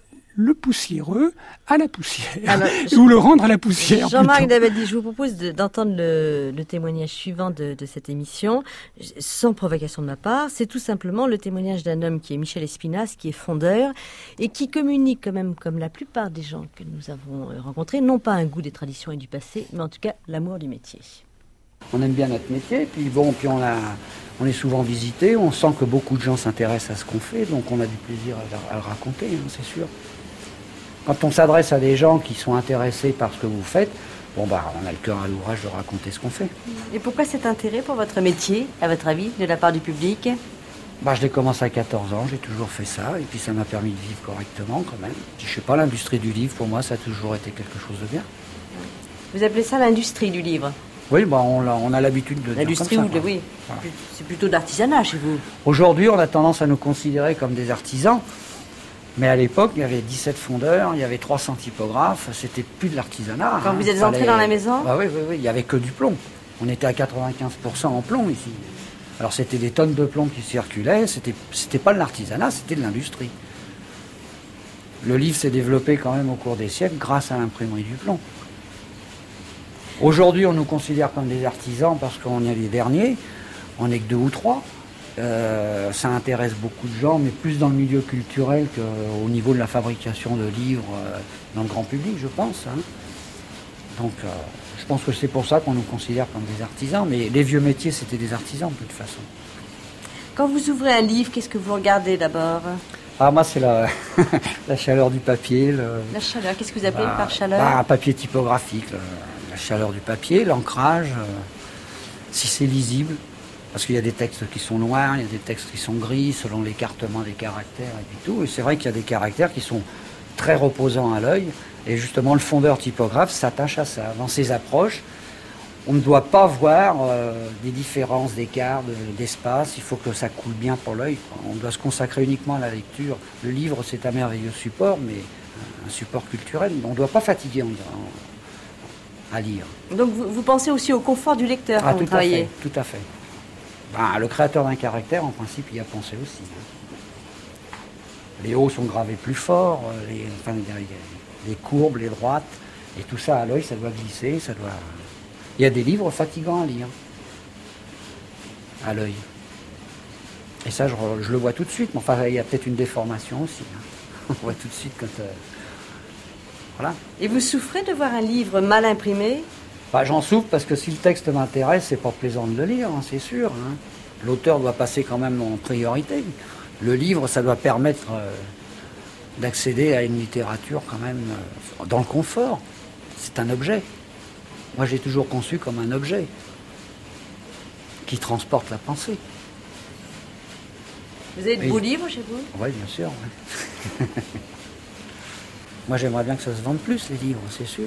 le poussiéreux à la poussière, alors, ou le rendre à la poussière. Jean-Marc Dabadi, je vous propose de, d'entendre le, le témoignage suivant de, de cette émission, sans provocation de ma part. C'est tout simplement le témoignage d'un homme qui est Michel Espinasse, qui est fondeur, et qui communique quand même, comme la plupart des gens que nous avons rencontrés, non pas un goût des traditions et du passé, mais en tout cas l'amour du métier. On aime bien notre métier, puis bon, puis on, a, on est souvent visité, on sent que beaucoup de gens s'intéressent à ce qu'on fait, donc on a du plaisir à, à le raconter, hein, c'est sûr. Quand on s'adresse à des gens qui sont intéressés par ce que vous faites, bon bah on a le cœur à l'ouvrage de raconter ce qu'on fait. Et pourquoi cet intérêt pour votre métier, à votre avis, de la part du public ? Bah, je l'ai commencé à quatorze ans, j'ai toujours fait ça, et puis ça m'a permis de vivre correctement quand même. Je sais pas, l'industrie du livre, pour moi, ça a toujours été quelque chose de bien. Vous appelez ça l'industrie du livre ? Oui, bah, on, a, on a l'habitude de dire comme ça. L'industrie, oui. Voilà. C'est plutôt d'artisanat chez vous. Aujourd'hui, on a tendance à nous considérer comme des artisans, mais à l'époque, il y avait dix-sept fondeurs, il y avait trois cents typographes, c'était plus de l'artisanat. Quand hein. vous êtes Fallait... entré dans la maison ? Bah oui, oui, oui, il n'y avait que du plomb. On était à quatre-vingt-quinze pour cent en plomb ici. Alors c'était des tonnes de plomb qui circulaient, c'était, c'était pas de l'artisanat, c'était de l'industrie. Le livre s'est développé quand même au cours des siècles grâce à l'imprimerie du plomb. Aujourd'hui, on nous considère comme des artisans parce qu'on est les derniers, on n'est que deux ou trois. Euh, ça intéresse beaucoup de gens, mais plus dans le milieu culturel qu'au niveau de la fabrication de livres euh, dans le grand public, je pense. Hein. Donc... Euh, Je pense que c'est pour ça qu'on nous considère comme des artisans, mais les vieux métiers, c'était des artisans de toute façon. Quand vous ouvrez un livre, qu'est-ce que vous regardez d'abord ? Ah, moi, c'est la, la chaleur du papier. Le, la chaleur, qu'est-ce que vous appelez bah, par chaleur ? bah, un papier typographique, le, la chaleur du papier, l'ancrage, euh, si c'est lisible, parce qu'il y a des textes qui sont noirs, il y a des textes qui sont gris, selon l'écartement des caractères et puis tout, et c'est vrai qu'il y a des caractères qui sont très reposants à l'œil. Et justement, le fondeur typographe s'attache à ça. Dans ses approches, on ne doit pas voir euh, des différences d'écart, de, d'espace. Il faut que ça coule bien pour l'œil. On doit se consacrer uniquement à la lecture. Le livre, c'est un merveilleux support, mais un support culturel. On ne doit pas fatiguer en, en, à lire. Donc vous, vous pensez aussi au confort du lecteur ah, quand vous travaillez ? Tout à fait. Ben, le créateur d'un caractère, en principe, il y a pensé aussi. Les hauts sont gravés plus fort, les, enfin, les, les courbes, les droites, et tout ça à l'œil, ça doit glisser, ça doit... Il y a des livres fatigants à lire, à l'œil. Et ça, je, je le vois tout de suite, mais enfin, il y a peut-être une déformation aussi. Hein. On voit tout de suite quand... Euh... Voilà. Et vous souffrez de voir un livre mal imprimé ? Bah, j'en souffre parce que si le texte m'intéresse, c'est pas plaisant de le lire, hein, c'est sûr. Hein. L'auteur doit passer quand même en priorité. Le livre, ça doit permettre euh, d'accéder à une littérature quand même euh, dans le confort. C'est un objet. Moi, j'ai toujours conçu comme un objet qui transporte la pensée. Vous avez de beaux livres chez vous ? Oui, bien sûr. Ouais. Moi, j'aimerais bien que ça se vende plus, les livres, c'est sûr.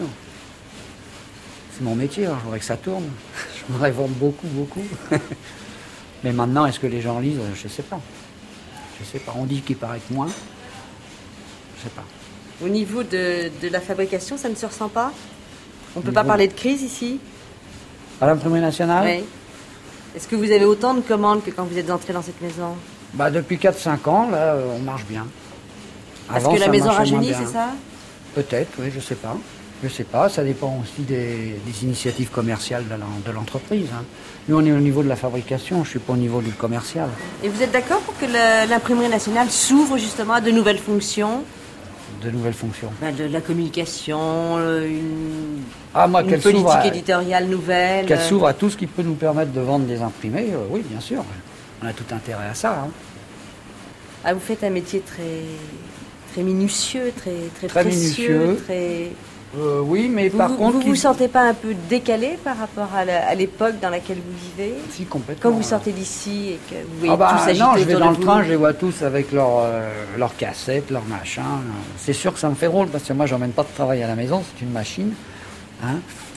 C'est mon métier, hein. Je voudrais que ça tourne. Je voudrais vendre beaucoup, beaucoup. Mais maintenant, est-ce que les gens lisent ? Je ne sais pas. Je sais pas. On dit qu'il paraît que moins. Je sais pas. Au niveau de, de la fabrication, ça ne se ressent pas ? On ne peut niveau... pas parler de crise ici ? À l'Imprimerie nationale ? Oui. Est-ce que vous avez autant de commandes que quand vous êtes entré dans cette maison ? Bah, depuis quatre cinq ans, là, on marche bien. Parce Avant, que la maison rajeunit, c'est ça ? Peut-être, oui, je sais pas. Je sais pas, ça dépend aussi des, des initiatives commerciales de l'entreprise. Hein. Nous, on est au niveau de la fabrication, je ne suis pas au niveau du commercial. Et vous êtes d'accord pour que l'Imprimerie nationale s'ouvre justement à de nouvelles fonctions ? De nouvelles fonctions. Ben de la communication, une, ah, moi, une politique à, éditoriale nouvelle. Qu'elle s'ouvre à tout ce qui peut nous permettre de vendre des imprimés, euh, oui, bien sûr. On a tout intérêt à ça. Hein. Ah, vous faites un métier très, très minutieux, très, très, très précieux. Minutieux. Très... Euh, oui, mais vous, par vous, contre... Vous ne vous sentez pas un peu décalé par rapport à l'époque dans laquelle vous vivez ? Si, complètement. Quand vous sortez d'ici et que vous voyez ah bah, tous agiter non, je vais dans le vous. train, je les vois tous avec leurs euh, leur cassettes, leurs machins. C'est sûr que ça me fait drôle, parce que moi, j'emmène pas de travail à la maison, c'est une machine. Hein.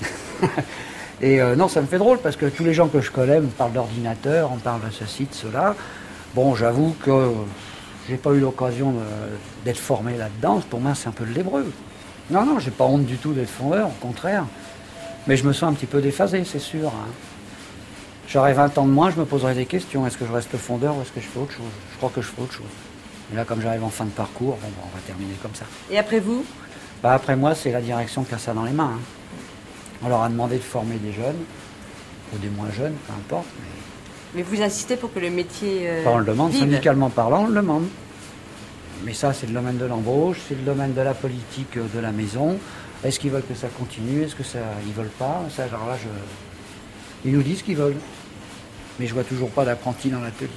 Et euh, non, ça me fait drôle, parce que tous les gens que je connais me parlent d'ordinateur, on parle de ceci, de cela. Bon, j'avoue que j'ai pas eu l'occasion d'être formé là-dedans. Pour moi, c'est un peu de l'hébreu. Non, non, j'ai pas honte du tout d'être fondeur, au contraire. Mais je me sens un petit peu déphasé, c'est sûr. Hein. J'aurais vingt ans de moins, je me poserais des questions. Est-ce que je reste fondeur ou est-ce que je fais autre chose ? Je crois que je fais autre chose. Et là, comme j'arrive en fin de parcours, bon, on va terminer comme ça. Et après vous ? Bah, après moi, c'est la direction qui a ça dans les mains. Hein. On leur a demandé de former des jeunes, ou des moins jeunes, peu importe. Mais, mais vous insistez pour que le métier euh, bah, on le demande, vive. Syndicalement parlant, on le demande. Mais ça, c'est le domaine de l'embauche, c'est le domaine de la politique de la maison. Est-ce qu'ils veulent que ça continue ? Est-ce que ça, ils veulent pas ? Ça, alors là, je... Ils nous disent ce qu'ils veulent. Mais je vois toujours pas d'apprentis dans l'atelier.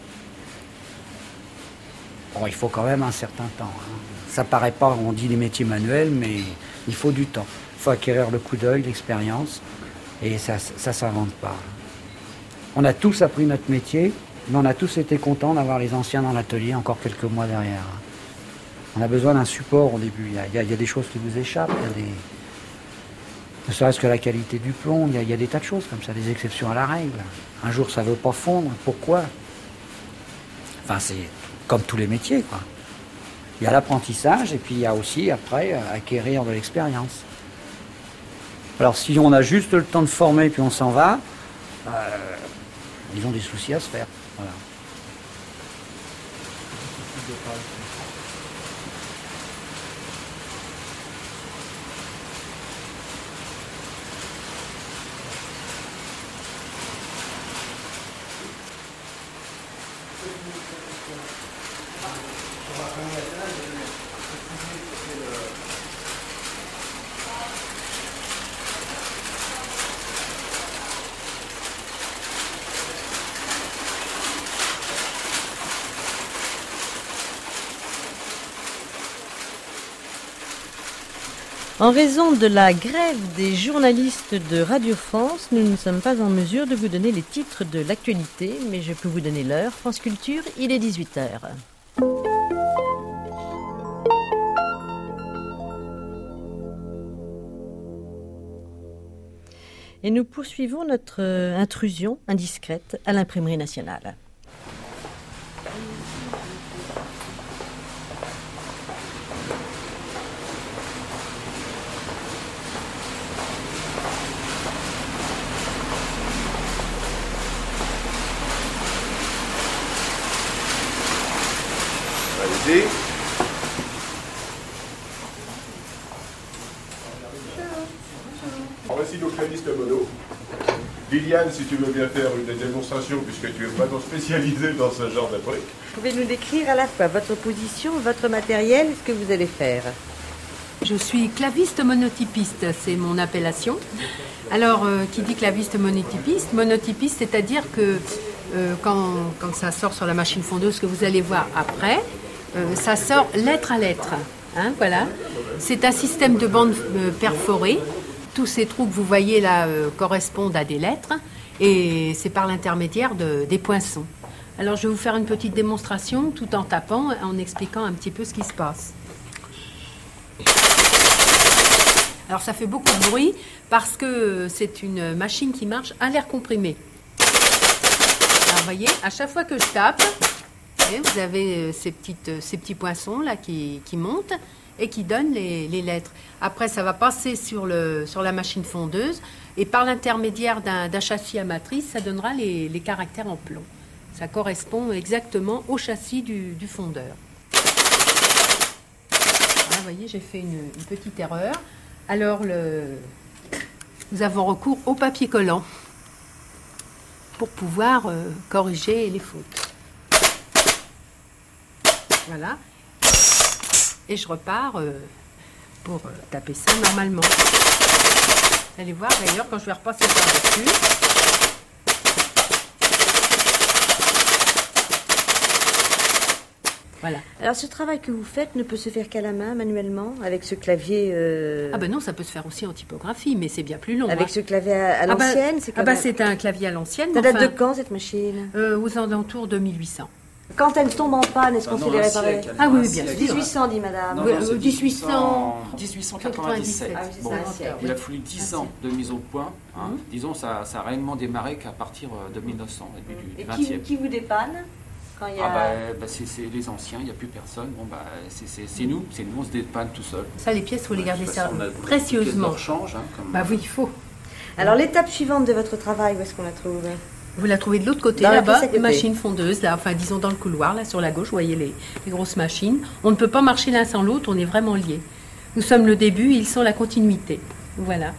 Bon, il faut quand même un certain temps. Hein. Ça paraît pas, on dit les métiers manuels, mais il faut du temps. Il faut acquérir le coup d'œil, l'expérience, et ça ne s'invente pas. On a tous appris notre métier, mais on a tous été contents d'avoir les anciens dans l'atelier encore quelques mois derrière. On a besoin d'un support au début. Il y a, il y a, il y a des choses qui vous échappent, il y a des... ne serait-ce que la qualité du plomb, il y, a, il y a des tas de choses comme ça, des exceptions à la règle. Un jour ça ne veut pas fondre, pourquoi? Enfin, c'est comme tous les métiers, quoi. Il y a l'apprentissage et puis il y a aussi, après, acquérir de l'expérience. Alors si on a juste le temps de former puis on s'en va, euh, ils ont des soucis à se faire. Voilà. En raison de la grève des journalistes de Radio France, nous ne sommes pas en mesure de vous donner les titres de l'actualité, mais je peux vous donner l'heure. France Culture, il est dix-huit heures. Et nous poursuivons notre intrusion indiscrète à l'imprimerie nationale. Allez-y. Voici nos clavistes mono. Liliane, si tu veux bien faire une démonstration, puisque tu es vraiment spécialisée dans ce genre de truc. Vous pouvez nous décrire à la fois votre position, votre matériel, ce que vous allez faire. Je suis claviste monotypiste, c'est mon appellation. Alors, euh, qui dit claviste monotypiste Monotypiste, c'est-à-dire que euh, quand, quand ça sort sur la machine fondeuse, que vous allez voir après, euh, ça sort lettre à lettre. Hein, voilà. C'est un système de bandes euh, perforées. Tous ces trous que vous voyez là euh, correspondent à des lettres et c'est par l'intermédiaire de, des poinçons. Alors, je vais vous faire une petite démonstration tout en tapant, en expliquant un petit peu ce qui se passe. Alors ça fait beaucoup de bruit parce que c'est une machine qui marche à l'air comprimé. Alors vous voyez, à chaque fois que je tape, vous avez ces, petites, ces petits poinçons là qui, qui montent et qui donnent les, les lettres. Après ça va passer sur, le, sur la machine fondeuse et par l'intermédiaire d'un, d'un châssis à matrice, ça donnera les, les caractères en plomb. Ça correspond exactement au châssis du, du fondeur. Là, vous voyez, j'ai fait une, une petite erreur. Alors, le... nous avons recours au papier collant pour pouvoir euh, corriger les fautes. Voilà. Et je repars euh, pour euh, taper ça normalement. Vous allez voir d'ailleurs quand je vais repasser par-dessus. Voilà. Alors ce travail que vous faites ne peut se faire qu'à la main, manuellement, avec ce clavier... Euh... Ah ben non, ça peut se faire aussi en typographie, mais c'est bien plus long. Avec hein. ce clavier à, à l'ancienne, ah c'est bah, ah bah c'est un clavier à l'ancienne. Ça date enfin, de quand cette machine? euh, Aux alentours de mille huit cents. Quand elle tombe en panne, est-ce qu'on Ah sait non, les un réparer? siècle, Ah oui, un bien siècle. sûr. dix-huit cents, dit madame. Non, Oui, non, euh, c'est dix-huit cent dix-huit cent quatre-vingt-dix-sept. Ah oui, c'est Bon, ça, un siècle. il a fallu dix ans de mise au point. Hein. Mhm. Disons, ça, ça a réellement démarré qu'à partir de mille neuf cents, début du Et vingtième. qui, qui vous dépanne quand il y a... Ah bah, bah c'est, c'est les anciens, il n'y a plus personne. Bon bah c'est, c'est, c'est nous, c'est nous, on se dépanne tout seul. Ça, les pièces, il faut les garder De toute ça façon, on a- précieusement. on change, hein, comme... Bah oui, il faut. Alors l'étape suivante de votre travail, où est-ce qu'on la trouve? Vous la trouvez de l'autre côté, Dans la là-bas, pièce à côté. machine fondeuse, là, enfin disons dans le couloir, là sur la gauche, vous voyez les, les grosses machines. On ne peut pas marcher l'un sans l'autre, on est vraiment liés. Nous sommes le début, ils sont la continuité. Voilà.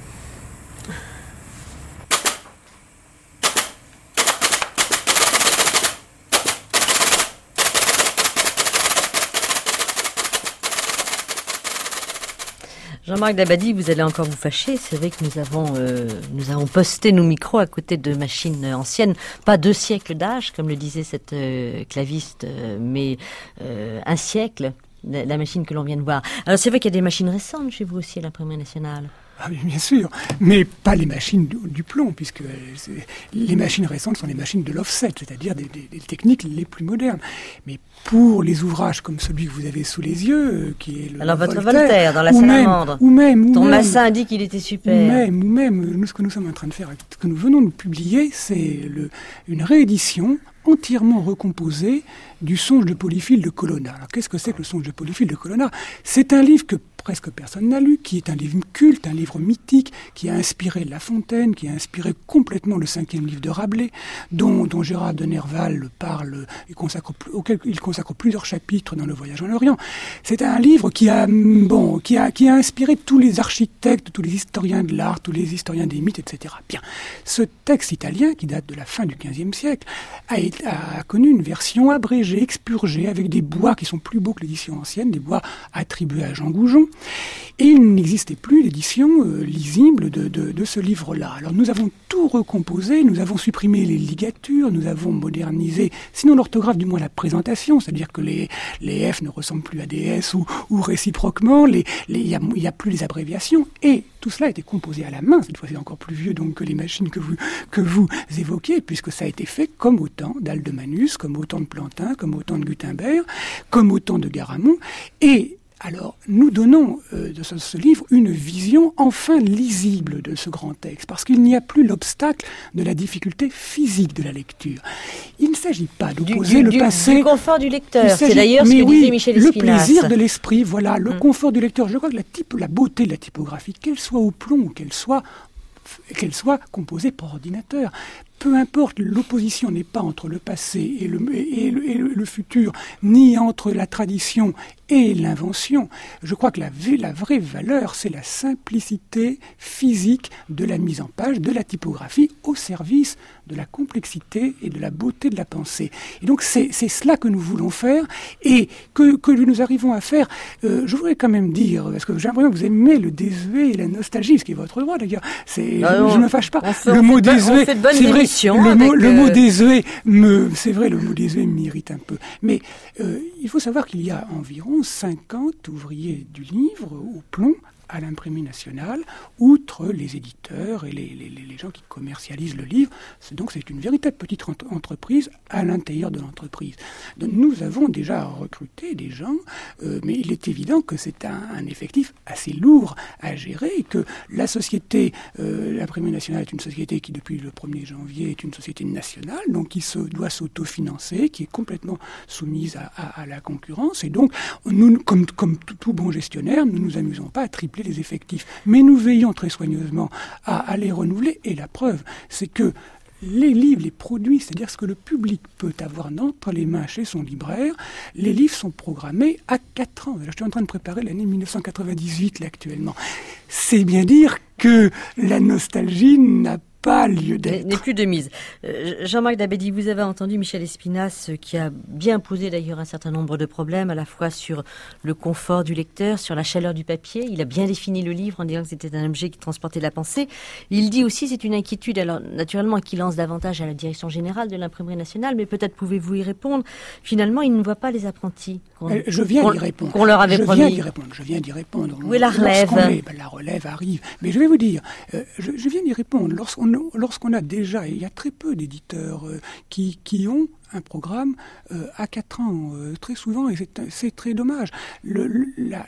Jean-Marc Dabadie, vous allez encore vous fâcher. C'est vrai que nous avons, euh, nous avons posté nos micros à côté de machines anciennes, pas deux siècles d'âge, comme le disait cette euh, claviste, euh, mais euh, un siècle, la, la machine que l'on vient de voir. Alors c'est vrai qu'il y a des machines récentes chez vous aussi à l'Imprimerie nationale. Ah oui, bien sûr, mais pas les machines du, du plomb, puisque c'est, les machines récentes sont les machines de l'offset, c'est-à-dire des, des, des techniques les plus modernes. Mais pour les ouvrages comme celui que vous avez sous les yeux, euh, qui est le Alors votre Voltaire, Voltaire, dans la ou salamandre, même, ou même, ou dont même, Massin dit qu'il était super. Ou même, ou même, nous, ce que nous sommes en train de faire, ce que nous venons de publier, c'est le, une réédition entièrement recomposée du Songe de Polyphile de Colonna. Alors qu'est-ce que c'est que le Songe de Polyphile de Colonna ? C'est un livre que presque personne n'a lu, qui est un livre culte, un livre mythique, qui a inspiré La Fontaine, qui a inspiré complètement le cinquième livre de Rabelais, dont, dont Gérard de Nerval parle, et consacre, auquel il consacre plusieurs chapitres dans Le Voyage en Orient. C'est un livre qui a, bon, qui a, qui a inspiré tous les architectes, tous les historiens de l'art, tous les historiens des mythes, et cetera. Bien, ce texte italien, qui date de la fin du quinzième siècle, a, a connu une version abrégée, expurgée, avec des bois qui sont plus beaux que l'édition ancienne, des bois attribués à Jean Goujon. Et il n'existait plus l'édition euh, lisible de, de, de ce livre-là. Alors nous avons tout recomposé, nous avons supprimé les ligatures, nous avons modernisé, sinon l'orthographe, du moins la présentation, c'est-à-dire que les, les F ne ressemblent plus à des S ou, ou réciproquement, il n'y a, y a plus les abréviations, et tout cela a été composé à la main, cette fois c'est encore plus vieux donc que les machines que vous, que vous évoquez, puisque ça a été fait comme au temps d'Aldemanus, comme au temps de Plantin, comme au temps de Gutenberg, comme au temps de Garamond, et alors, nous donnons euh, de ce, ce livre une vision enfin lisible de ce grand texte, parce qu'il n'y a plus l'obstacle de la difficulté physique de la lecture. Il ne s'agit pas d'opposer le du, passé... Du confort du lecteur, c'est d'ailleurs ce que oui, disait Michel Espinasse. Le plaisir de l'esprit, voilà, le hum. confort du lecteur. Je crois que la, type, la beauté de la typographie, qu'elle soit au plomb ou qu'elle soit, qu'elle soit composée par ordinateur, peu importe, l'opposition n'est pas entre le passé et le, et le, et le, le futur, ni entre la tradition et l'invention. Je crois que la, la vraie valeur, c'est la simplicité physique de la mise en page, de la typographie, au service de la complexité et de la beauté de la pensée. Et donc c'est, c'est cela que nous voulons faire et que, que nous arrivons à faire. Euh, je voudrais quand même dire, parce que j'ai l'impression que vous aimez le désuet et la nostalgie, ce qui est votre droit d'ailleurs. C'est, ah, je ne me fâche pas. Fait, le mot désuet, c'est vrai, le, mot, le mot désuet, me, c'est vrai, le mot désuet m'irrite un peu. Mais euh, il faut savoir qu'il y a environ cinquante ouvriers du livre au plomb à l'Imprimerie nationale, outre les éditeurs et les, les, les gens qui commercialisent le livre. C'est, donc c'est une véritable petite entreprise à l'intérieur de l'entreprise. Donc nous avons déjà recruté des gens, euh, mais il est évident que c'est un, un effectif assez lourd à gérer et que la société, euh, l'Imprimerie nationale est une société qui depuis le premier janvier est une société nationale, donc qui se, doit s'autofinancer, qui est complètement soumise à, à, à la concurrence. Et donc, nous, comme, comme tout, tout bon gestionnaire, nous ne nous amusons pas à tripler les effectifs. Mais nous veillons très soigneusement à, à les renouveler. Et la preuve, c'est que les livres, les produits, c'est-à-dire ce que le public peut avoir entre les mains chez son libraire, les livres sont programmés à quatre ans. Je suis en train de préparer l'année mille neuf cent quatre-vingt-dix-huit, là, actuellement. C'est bien dire que la nostalgie n'a pas lieu d'être. N'est plus de mise. Euh, Jean-Marc Dabadie, vous avez entendu Michel Espinasse qui a bien posé d'ailleurs un certain nombre de problèmes, à la fois sur le confort du lecteur, sur la chaleur du papier. Il a bien défini le livre en disant que c'était un objet qui transportait la pensée. Il dit aussi c'est une inquiétude, alors naturellement qui lance davantage à la direction générale de l'Imprimerie nationale, mais peut-être pouvez-vous y répondre. Finalement, il ne voit pas les apprentis. Euh, je viens d'y répondre. Qu'on leur avait je promis. Viens d'y répondre. Je viens d'y répondre. Où est la relève ? Ben, la relève arrive. Mais je vais vous dire, euh, je, je viens d'y répondre. Lorsqu'on Lorsqu'on a déjà, et il y a très peu d'éditeurs euh, qui, qui ont un programme euh, à quatre ans, euh, très souvent, et c'est, c'est très dommage. Le, le, la,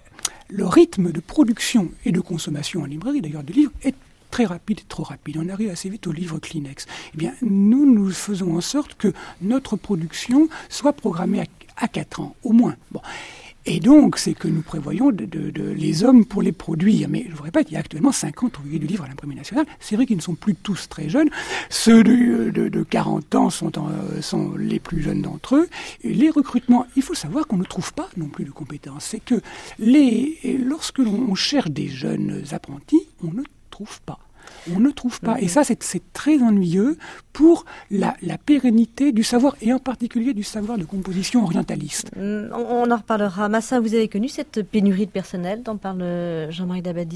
le rythme de production et de consommation en librairie, d'ailleurs, de livres, est très rapide et trop rapide. On arrive assez vite au livre Kleenex. Eh bien, nous, nous faisons en sorte que notre production soit programmée à, à quatre ans, au moins. Bon. Et donc, c'est que nous prévoyons de, de, de les hommes pour les produire. Mais je vous répète, il y a actuellement cinquante ouvriers du livre à l'Imprimerie nationale. C'est vrai qu'ils ne sont plus tous très jeunes. Ceux de, de, de quarante ans sont, en, sont les plus jeunes d'entre eux. Et les recrutements, il faut savoir qu'on ne trouve pas non plus de compétences. C'est que les, lorsque l'on cherche des jeunes apprentis, on ne trouve pas. On ne trouve pas. Et ça, c'est, c'est très ennuyeux pour la, la pérennité du savoir, et en particulier du savoir de composition orientaliste. On, on en reparlera. Massin, vous avez connu cette pénurie de personnel dont parle Jean-Marie Dabadi ?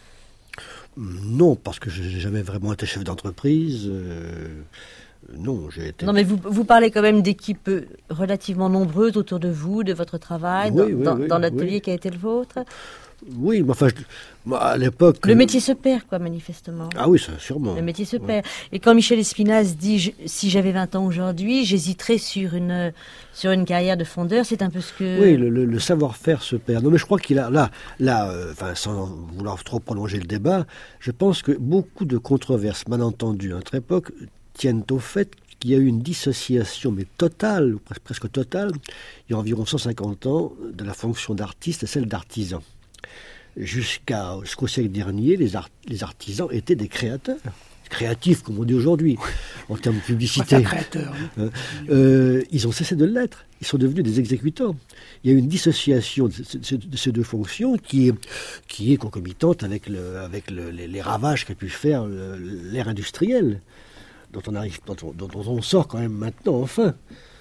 Non, parce que je n'ai jamais vraiment été chef d'entreprise. Euh, non, j'ai été... Non, mais vous, vous parlez quand même d'équipes relativement nombreuses autour de vous, de votre travail, oui, dans, oui, dans, oui, dans l'atelier oui. qui a été le vôtre. Oui, mais enfin, je, moi, à l'époque... Le métier se perd, quoi, manifestement. Ah oui, ça, sûrement. Le métier se ouais. perd. Et quand Michel Espinasse dit je, « si j'avais vingt ans aujourd'hui, j'hésiterais sur une, sur une carrière de fondeur », c'est un peu ce que... Oui, le, le, le savoir-faire se perd. Non, mais je crois qu'il a, là, là euh, enfin, sans vouloir trop prolonger le débat, je pense que beaucoup de controverses mal entendues à notre époque tiennent au fait qu'il y a eu une dissociation, mais totale, ou presque totale, il y a environ cent cinquante ans, de la fonction d'artiste et celle d'artisan. Jusqu'à, jusqu'au siècle dernier, les, art, les artisans étaient des créateurs, créatifs comme on dit aujourd'hui, en termes de publicité. Créateurs, euh, euh, ils ont cessé de l'être, ils sont devenus des exécutants. Il y a une dissociation de, de, de ces deux fonctions qui est, qui est concomitante avec, le, avec le, les, les ravages qu'a pu faire le, l'ère industrielle, dont on, arrive, dont, on, dont on sort quand même maintenant, enfin.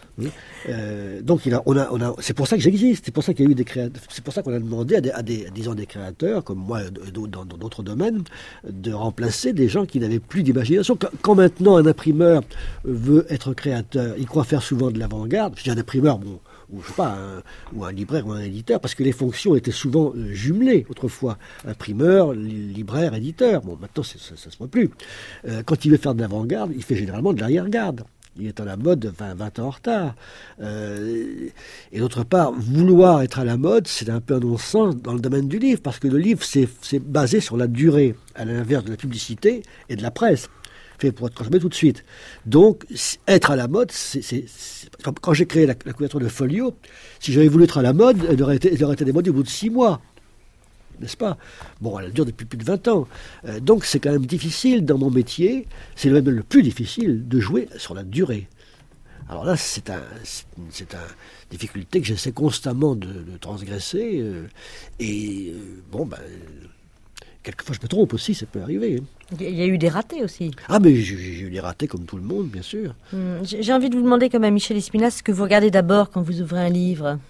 Euh, donc il a, on a, on a, c'est pour ça que j'existe, c'est pour ça qu'il y a eu des créateurs, c'est pour ça qu'on a demandé à des, à des, disons des créateurs comme moi dans, dans d'autres domaines de remplacer des gens qui n'avaient plus d'imagination. Quand, quand maintenant un imprimeur veut être créateur, il croit faire souvent de l'avant-garde. Je dis un imprimeur, bon, ou je sais pas, un, ou un libraire ou un éditeur, parce que les fonctions étaient souvent euh, jumelées autrefois. Imprimeur, li, libraire, éditeur. Bon, maintenant ça, ça, ça se voit plus. Euh, quand il veut faire de l'avant-garde, il fait généralement de l'arrière-garde. Il est à la mode vingt, vingt ans en retard. Euh, et d'autre part, vouloir être à la mode, c'est un peu un non-sens dans le domaine du livre, parce que le livre, c'est, c'est basé sur la durée, à l'inverse de la publicité et de la presse, fait pour être consommé tout de suite. Donc, être à la mode, c'est... c'est, c'est quand j'ai créé la, la couverture de Folio, si j'avais voulu être à la mode, elle aurait été, elle aurait été démodée au bout de six mois. N'est-ce pas ? Bon, elle dure depuis plus de vingt ans. Euh, donc c'est quand même difficile dans mon métier, c'est même le plus difficile de jouer sur la durée. Alors là, c'est un, c'est, c'est une difficulté que j'essaie constamment de, de transgresser. Euh, et euh, bon, ben, quelquefois je me trompe aussi, ça peut arriver. Il y a eu des ratés aussi. Ah, mais j'ai, j'ai eu des ratés comme tout le monde, bien sûr. Hum, j'ai envie de vous demander, comme à Michel Espinasse, ce que vous regardez d'abord quand vous ouvrez un livre.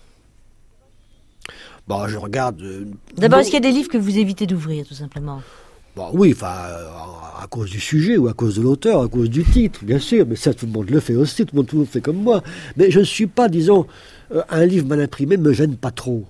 Bon, je regarde... Euh, D'abord, non. est-ce qu'il y a des livres que vous évitez d'ouvrir, tout simplement ? Bon, oui, enfin, euh, à cause du sujet ou à cause de l'auteur, à cause du titre, bien sûr, mais ça, tout le monde le fait aussi, tout le monde, tout le monde fait comme moi. Mais je ne suis pas, disons, euh, un livre mal imprimé ne me gêne pas trop.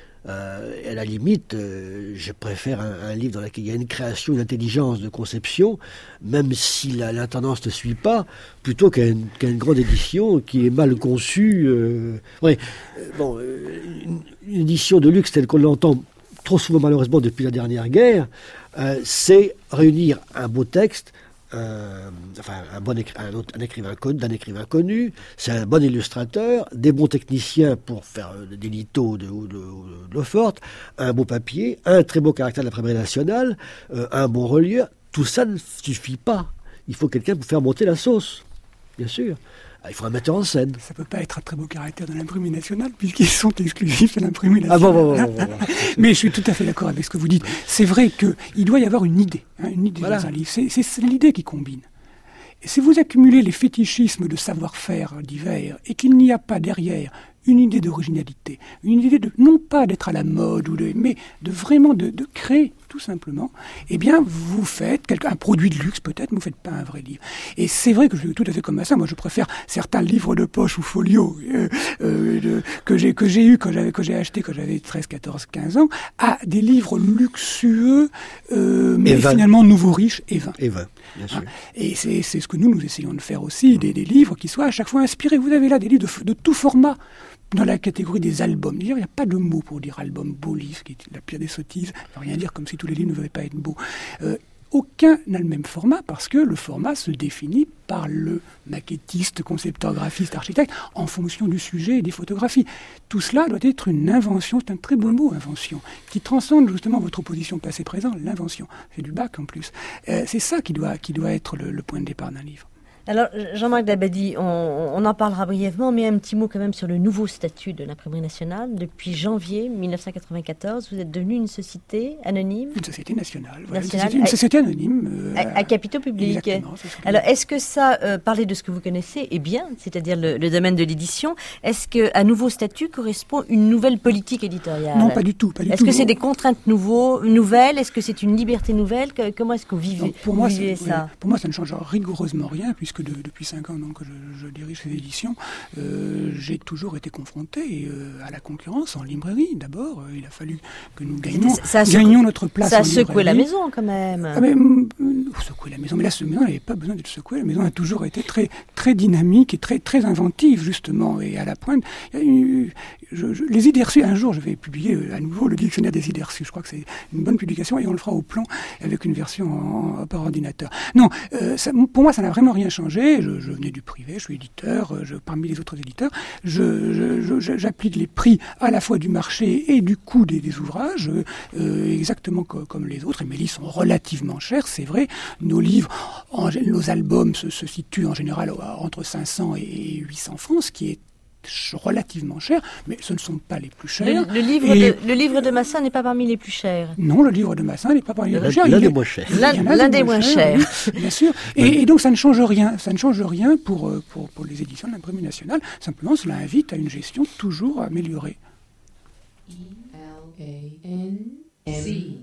Euh, à la limite, euh, je préfère un, un livre dans lequel il y a une création, une intelligence de conception, même si la, la tendance ne suit pas, plutôt qu'à une, qu'à une grande édition qui est mal conçue. Euh, ouais, euh, bon, euh, une, une édition de luxe telle qu'on l'entend trop souvent malheureusement depuis la dernière guerre, euh, c'est réunir un beau texte, Euh, enfin, un, bon écri- un, autre, un écrivain connu, d'un écrivain connu, c'est un bon illustrateur, des bons techniciens pour faire euh, des lithos de, de, de, de l'eau forte, un beau papier, un très beau caractère de l'imprimerie nationale, euh, un bon relieur. Tout ça ne suffit pas. Il faut quelqu'un pour faire monter la sauce, bien sûr. Il faut un metteur en scène. Ça ne peut pas être un très beau caractère de l'imprimerie nationale, puisqu'ils sont exclusifs de l'imprimerie nationale. Ah bon, bon, bon, bon, bon. Mais je suis tout à fait d'accord avec ce que vous dites. C'est vrai qu'il doit y avoir une idée, hein, une idée Voilà. dans un livre. C'est, c'est, c'est l'idée qui combine. Et si vous accumulez les fétichismes de savoir-faire divers et qu'il n'y a pas derrière une idée d'originalité, une idée de, non pas d'être à la mode, ou de, mais de vraiment de, de créer, tout simplement, eh bien, vous faites quelque, un produit de luxe peut-être, mais vous ne faites pas un vrai livre. Et c'est vrai que je suis tout à fait comme ça. Moi, je préfère certains livres de poche ou folio euh, euh, de, que j'ai que j'ai eu, que j'avais que j'ai acheté quand j'avais treize, quatorze, quinze ans, à des livres luxueux, euh, mais vains. finalement nouveaux riches et vains. Et vains, bien sûr. Hein. Et c'est, c'est ce que nous, nous essayons de faire aussi, des, des livres qui soient à chaque fois inspirés. Vous avez là des livres de, de tout format, dans la catégorie des albums. D'ailleurs, il n'y a pas de mot pour dire album, beau livre, qui est la pire des sottises. Ça ne veut rien dire, comme si tous les livres ne devaient pas être beaux. Euh, aucun n'a le même format, parce que le format se définit par le maquettiste, concepteur, graphiste, architecte, en fonction du sujet et des photographies. Tout cela doit être une invention, c'est un très beau mot, invention, qui transcende justement votre opposition passé-présent, l'invention. C'est du bac en plus. Euh, c'est ça qui doit, qui doit être le, le point de départ d'un livre. Alors, Jean-Marc Dabadi, on, on en parlera brièvement, mais un petit mot quand même sur le nouveau statut de l'Imprimerie nationale. Depuis janvier mille neuf cent quatre-vingt-quatorze, vous êtes devenu une société anonyme. Une société nationale. Voilà, nationale une, société, une société anonyme. Euh, à, à capitaux publics. Exactement. C'est ce que Alors, est-ce que ça, euh, parler de ce que vous connaissez, est bien, c'est-à-dire le, le domaine de l'édition, est-ce qu'un nouveau statut correspond à une nouvelle politique éditoriale? Non, pas du tout. Pas du est-ce tout. que c'est des contraintes nouveaux, nouvelles? Est-ce que c'est une liberté nouvelle? que, Comment est-ce que vous vivez, non, pour vous moi, vivez ça? Oui, pour moi, ça ne change rigoureusement rien, puisque de, depuis cinq ans donc, je, je dirige ces éditions. Euh, j'ai toujours été confronté euh, à la concurrence en librairie. D'abord, euh, il a fallu que nous gagnions, ça gagnions secou- notre place ça en a secoué librairie. la maison, quand même. Ah, mais, euh, secouer la maison, mais là, cette maison n'avait pas besoin d'être secouée. La maison a toujours été très, très dynamique et très, très inventive, justement, et à la pointe. Il y a eu, je, je, les idées reçues, un jour, je vais publier euh, à nouveau le dictionnaire des idées reçues. Je crois que c'est une bonne publication et on le fera au plan avec une version en, en, par ordinateur. Non, euh, ça, pour moi, ça n'a vraiment rien changé. Je, je venais du privé, je suis éditeur, je, parmi les autres éditeurs. Je, je, je, j'applique les prix à la fois du marché et du coût des, des ouvrages, euh, exactement co- comme les autres. Et mes livres sont relativement chers, c'est vrai. Nos livres, en, nos albums se, se situent en général entre cinq cents et huit cents francs, ce qui est relativement cher, mais ce ne sont pas les plus chers. Le, le, livre, et... de, le livre de Massin n'est pas parmi les plus chers. Non, le livre de Massin n'est pas parmi les plus chers. L'un des moins chers. L'un, l'un des moins chers. Oui, bien sûr. Et, et donc ça ne change rien. Ça ne change rien pour, pour, pour les éditions de l'Imprimerie nationale. Simplement, cela invite à une gestion toujours améliorée. E L A N C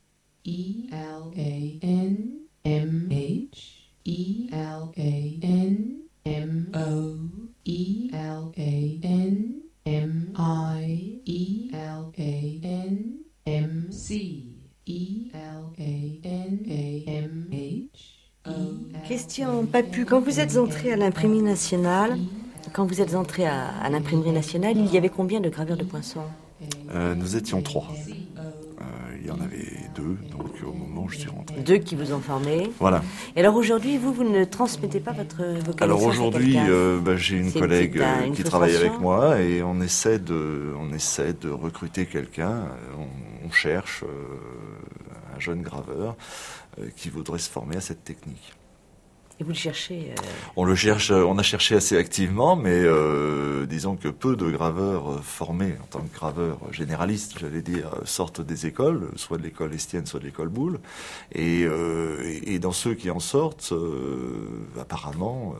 E L A N M H E L A N M O E L A N M I E L A N M C E L A N A M H. Question Papu, quand vous êtes entré à l'Imprimerie nationale, quand vous êtes entré à, à l'Imprimerie nationale, il y avait combien de graveurs de Poinçon? euh, Nous étions trois. Euh, il y en avait deux, donc au moment où je suis rentré. Deux qui vous ont formé. Voilà. Et alors aujourd'hui, vous, vous ne transmettez pas votre vos connaissances? Alors aujourd'hui, euh, bah, j'ai une C'est collègue une petite, euh, une qui travaille avec frustration. moi et on essaie de, on essaie de recruter quelqu'un. On, on cherche euh, un jeune graveur euh, qui voudrait se former à cette technique. Et vous le cherchez euh... On le cherche, on a cherché assez activement, mais euh, disons que peu de graveurs formés en tant que graveurs généralistes, j'allais dire, sortent des écoles, soit de l'école Estienne, soit de l'école Boulle. Et, euh, et, et dans ceux qui en sortent, euh, apparemment,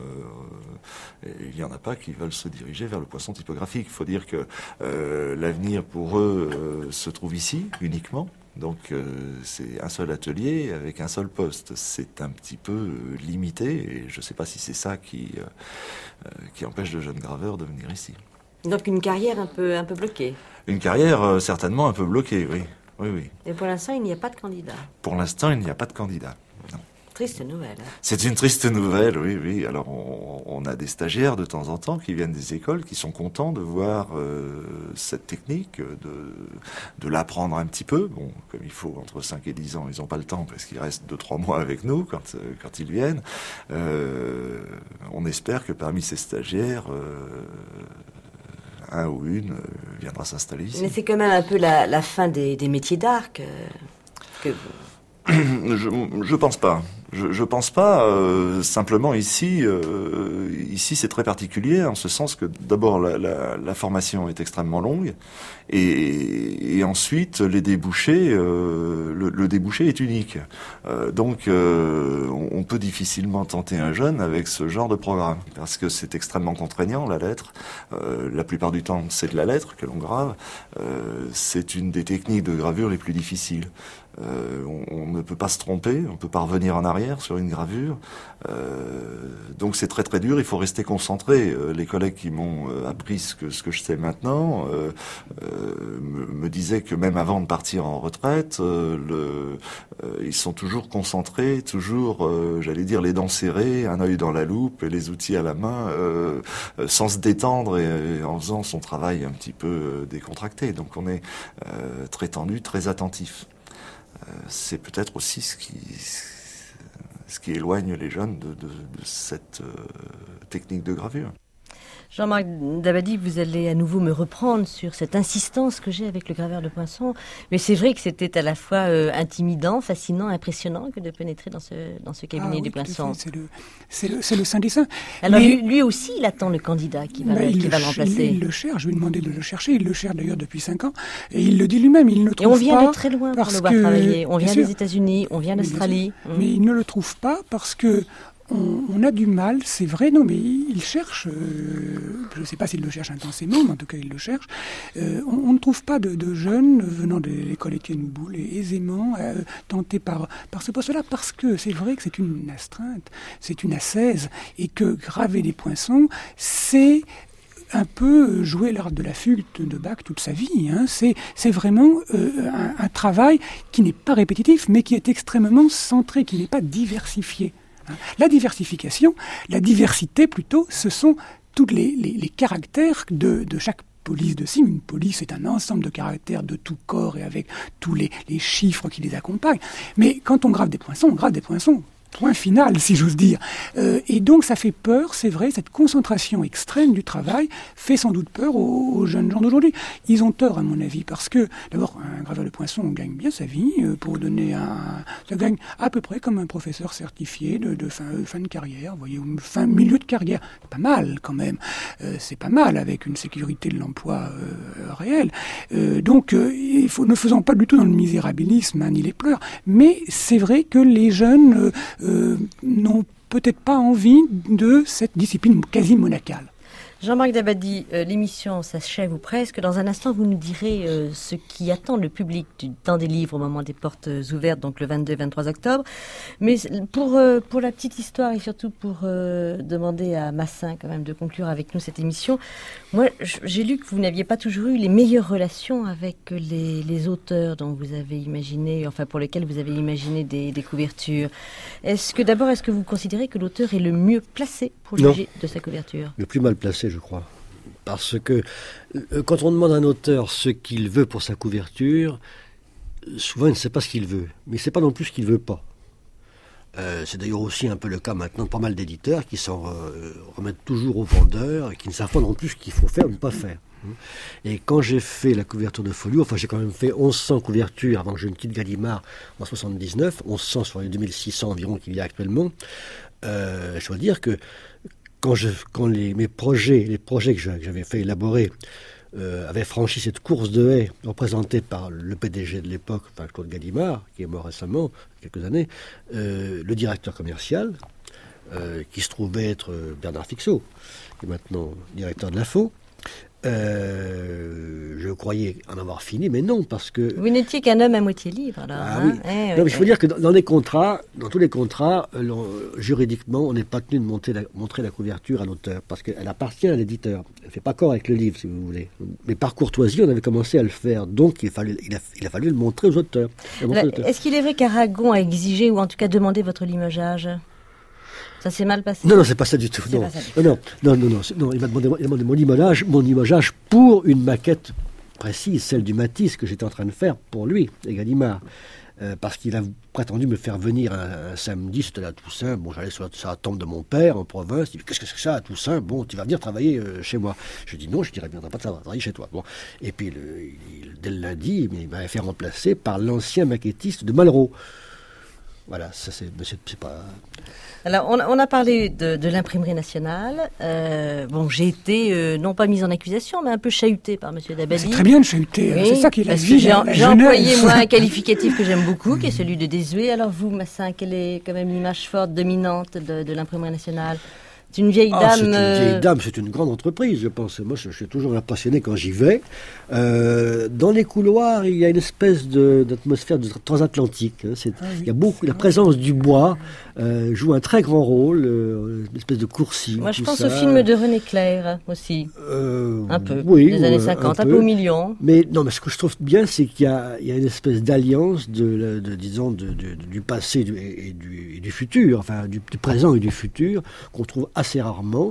euh, il n'y en a pas qui veulent se diriger vers le poinçon typographique. Il faut dire que euh, l'avenir pour eux euh, se trouve ici, uniquement. Donc euh, c'est un seul atelier avec un seul poste. C'est un petit peu euh, limité et je ne sais pas si c'est ça qui, euh, qui empêche de jeunes graveurs de venir ici. Donc une carrière un peu, un peu bloquée. Une carrière euh, certainement un peu bloquée, oui. oui, oui. Et pour l'instant, il n'y a pas de candidat. Pour l'instant, il n'y a pas de candidat. Non. Triste nouvelle. C'est une triste nouvelle, oui, oui. Alors, on, on a des stagiaires de temps en temps qui viennent des écoles, qui sont contents de voir euh, cette technique, de, de l'apprendre un petit peu. Bon, comme il faut, entre cinq et dix ans, ils n'ont pas le temps parce qu'ils restent deux trois mois avec nous quand, euh, quand ils viennent. Euh, on espère que parmi ces stagiaires, euh, un ou une euh, viendra s'installer ici. Mais c'est quand même un peu la, la fin des, des métiers d'art que... que... Je, je pense pas. Je, je pense pas. Euh, simplement ici, euh, ici c'est très particulier en ce sens que d'abord la, la, la formation est extrêmement longue et, et ensuite les débouchés, euh, le, le débouché est unique. Euh, donc euh, on, on peut difficilement tenter un jeune avec ce genre de programme parce que c'est extrêmement contraignant la lettre. Euh, la plupart du temps c'est de la lettre que l'on grave. Euh, c'est une des techniques de gravure les plus difficiles. Euh, on, on ne peut pas se tromper, on ne peut pas revenir en arrière sur une gravure. Euh, donc c'est très très dur, il faut rester concentré. Euh, les collègues qui m'ont euh, appris ce que, ce que je sais maintenant euh, euh, me, me disaient que même avant de partir en retraite, euh, le, euh, ils sont toujours concentrés, toujours, euh, j'allais dire, les dents serrées, un œil dans la loupe et les outils à la main, euh, euh, sans se détendre et, et en faisant son travail un petit peu euh, décontracté. Donc on est euh, très tendu, très attentif. C'est peut-être aussi ce qui, ce qui éloigne les jeunes de, de, de cette euh, technique de gravure. Jean-Marc Dabadi, vous allez à nouveau me reprendre sur cette insistance que j'ai avec le graveur de poinçons. Mais c'est vrai que c'était à la fois euh, intimidant, fascinant, impressionnant que de pénétrer dans ce, dans ce cabinet ah, des oui, poinçons. C'est le, c'est, le, c'est le saint des saints. Alors Mais, lui, lui aussi, il attend le candidat qui va, bah, le, qui le, va le remplacer. Il, il le cherche, je lui ai demandé de le chercher. Il le cherche d'ailleurs depuis cinq ans. Et il le dit lui-même, il ne le trouve pas. Et on vient de très loin pour le voir que, travailler. On vient des États-Unis, on vient d'Australie. Mais, mais il ne le trouve pas parce que On, on a du mal, c'est vrai, non, mais il cherche, euh, je ne sais pas s'il le cherche intensément, mais en tout cas il le cherche. Euh, on, on ne trouve pas de, de jeunes venant de l'école Étienne Boulle aisément euh, tentés par, par ce poste-là, parce que c'est vrai que c'est une astreinte, c'est une ascèse, et que graver des poinçons, c'est un peu jouer l'art de la fugue de Bach toute sa vie. Hein. C'est, c'est vraiment euh, un, un travail qui n'est pas répétitif, mais qui est extrêmement centré, qui n'est pas diversifié. La diversification, la diversité plutôt, ce sont tous les, les, les caractères de, de chaque police de cime. Une police, c'est un ensemble de caractères de tout corps et avec tous les, les chiffres qui les accompagnent. Mais quand on grave des poinçons, on grave des poinçons. Point final, si j'ose dire. Euh, et donc, ça fait peur, c'est vrai, cette concentration extrême du travail fait sans doute peur aux, aux jeunes gens d'aujourd'hui. Ils ont tort, à mon avis, parce que, d'abord, un graveur de poinçons, on gagne bien sa vie. Euh, pour donner un... Ça gagne à peu près comme un professeur certifié de, de fin, euh, fin de carrière, vous voyez, ou fin milieu de carrière. Pas mal, quand même. Euh, c'est pas mal, avec une sécurité de l'emploi euh, réelle. Euh, donc, euh, il faut, ne faisons pas du tout dans le misérabilisme, hein, ni les pleurs. Mais c'est vrai que les jeunes... Euh, Euh, n'ont peut-être pas envie de cette discipline quasi monacale. Jean-Marc Dabadi, euh, l'émission s'achève ou presque. Dans un instant, vous nous direz euh, ce qui attend le public du temps des livres au moment des portes ouvertes, donc le vingt-deux vingt-trois octobre. Mais pour, euh, pour la petite histoire et surtout pour euh, demander à Massin quand même de conclure avec nous cette émission, moi j'ai lu que vous n'aviez pas toujours eu les meilleures relations avec les, les auteurs dont vous avez imaginé, enfin pour lesquels vous avez imaginé des, des couvertures. Est-ce que d'abord, est-ce que vous considérez que l'auteur est le mieux placé pour juger non. de sa couverture ? Le plus mal placé, je crois. Parce que euh, quand on demande à un auteur ce qu'il veut pour sa couverture, souvent il ne sait pas ce qu'il veut, mais il ne sait pas non plus ce qu'il ne veut pas. Euh, c'est d'ailleurs aussi un peu le cas maintenant de pas mal d'éditeurs qui s'en euh, remettent toujours aux vendeurs et qui ne savent pas non plus ce qu'il faut faire ou ne pas faire. Et quand j'ai fait la couverture de Folio, enfin j'ai quand même fait onze cents couvertures avant que je ne quitte Gallimard en soixante-dix-neuf, onze cents sur les deux mille six cents environ qu'il y a actuellement, euh, je dois dire que Quand, je, quand les, mes projets, les projets que, je, que j'avais fait élaborer euh, avaient franchi cette course de haies représentée par le P D G de l'époque, enfin Claude Gallimard, qui est mort récemment, quelques années, euh, le directeur commercial, euh, qui se trouvait être Bernard Fixot, qui est maintenant directeur de l'Info. Euh, je croyais en avoir fini, mais non, parce que... Vous n'étiez qu'un homme à moitié libre, alors. Ah hein oui. Eh, non, oui, mais il faut oui. dire que dans, dans les contrats, dans tous les contrats, euh, juridiquement, on n'est pas tenu de monter la, montrer la couverture à l'auteur, parce qu'elle appartient à l'éditeur. Elle ne fait pas corps avec le livre, si vous voulez. Mais par courtoisie, on avait commencé à le faire, donc il, fallait, il, a, il a fallu le montrer aux auteurs. Là, aux auteurs. Est-ce qu'il est vrai qu'Aragon a exigé, ou en tout cas demandé votre limogeage ? Ça s'est mal passé ? Non, non, c'est pas ça du tout. Non. Pas ça du non, non, non, non, non, il m'a demandé, il m'a demandé mon limogeage, mon limogeage pour une maquette précise, celle du Matisse que j'étais en train de faire pour lui, et Gallimard. Euh, parce qu'il a prétendu me faire venir un, un samedi, c'était à Toussaint. Bon, j'allais sur la, sur la tombe de mon père en province. Il dit, qu'est-ce que c'est que ça à Toussaint ? Bon, tu vas venir travailler euh, chez moi. Je dis non, je dirais bien, pas de travailler chez toi. Bon. Et puis, le, il, dès le lundi, il m'avait fait remplacer par l'ancien maquettiste de Malraux. Voilà, ça c'est, c'est, c'est pas... Alors, on, on a parlé de, de l'imprimerie nationale. Euh, bon, j'ai été, euh, non pas mise en accusation, mais un peu chahutée par M. Dabadi. C'est très bien de chahuter, oui, c'est ça qui est la vie, j'ai, la, la j'ai employé, moi, un qualificatif que j'aime beaucoup, qui est celui de désuet. Alors vous, Massin, quelle est quand même l'image forte, dominante de, de l'imprimerie nationale ? C'est une vieille ah, dame. C'est une euh... vieille dame, c'est une grande entreprise, je pense. Moi, je, je suis toujours impressionné quand j'y vais. Euh, dans les couloirs, il y a une espèce de, d'atmosphère de transatlantique. Hein. C'est, ah, oui. Il y a beaucoup, la présence du bois euh, joue un très grand rôle, euh, une espèce de coursive. Moi, je pense ça. au film de René Clair aussi. Euh, un peu. Oui, des années cinquante, un peu, un peu au million. Mais non, mais ce que je trouve bien, c'est qu'il y a, il y a une espèce d'alliance de, de disons, de, de, du passé et du, et du, et du futur, enfin, du, du présent et du futur, qu'on trouve assez rarement.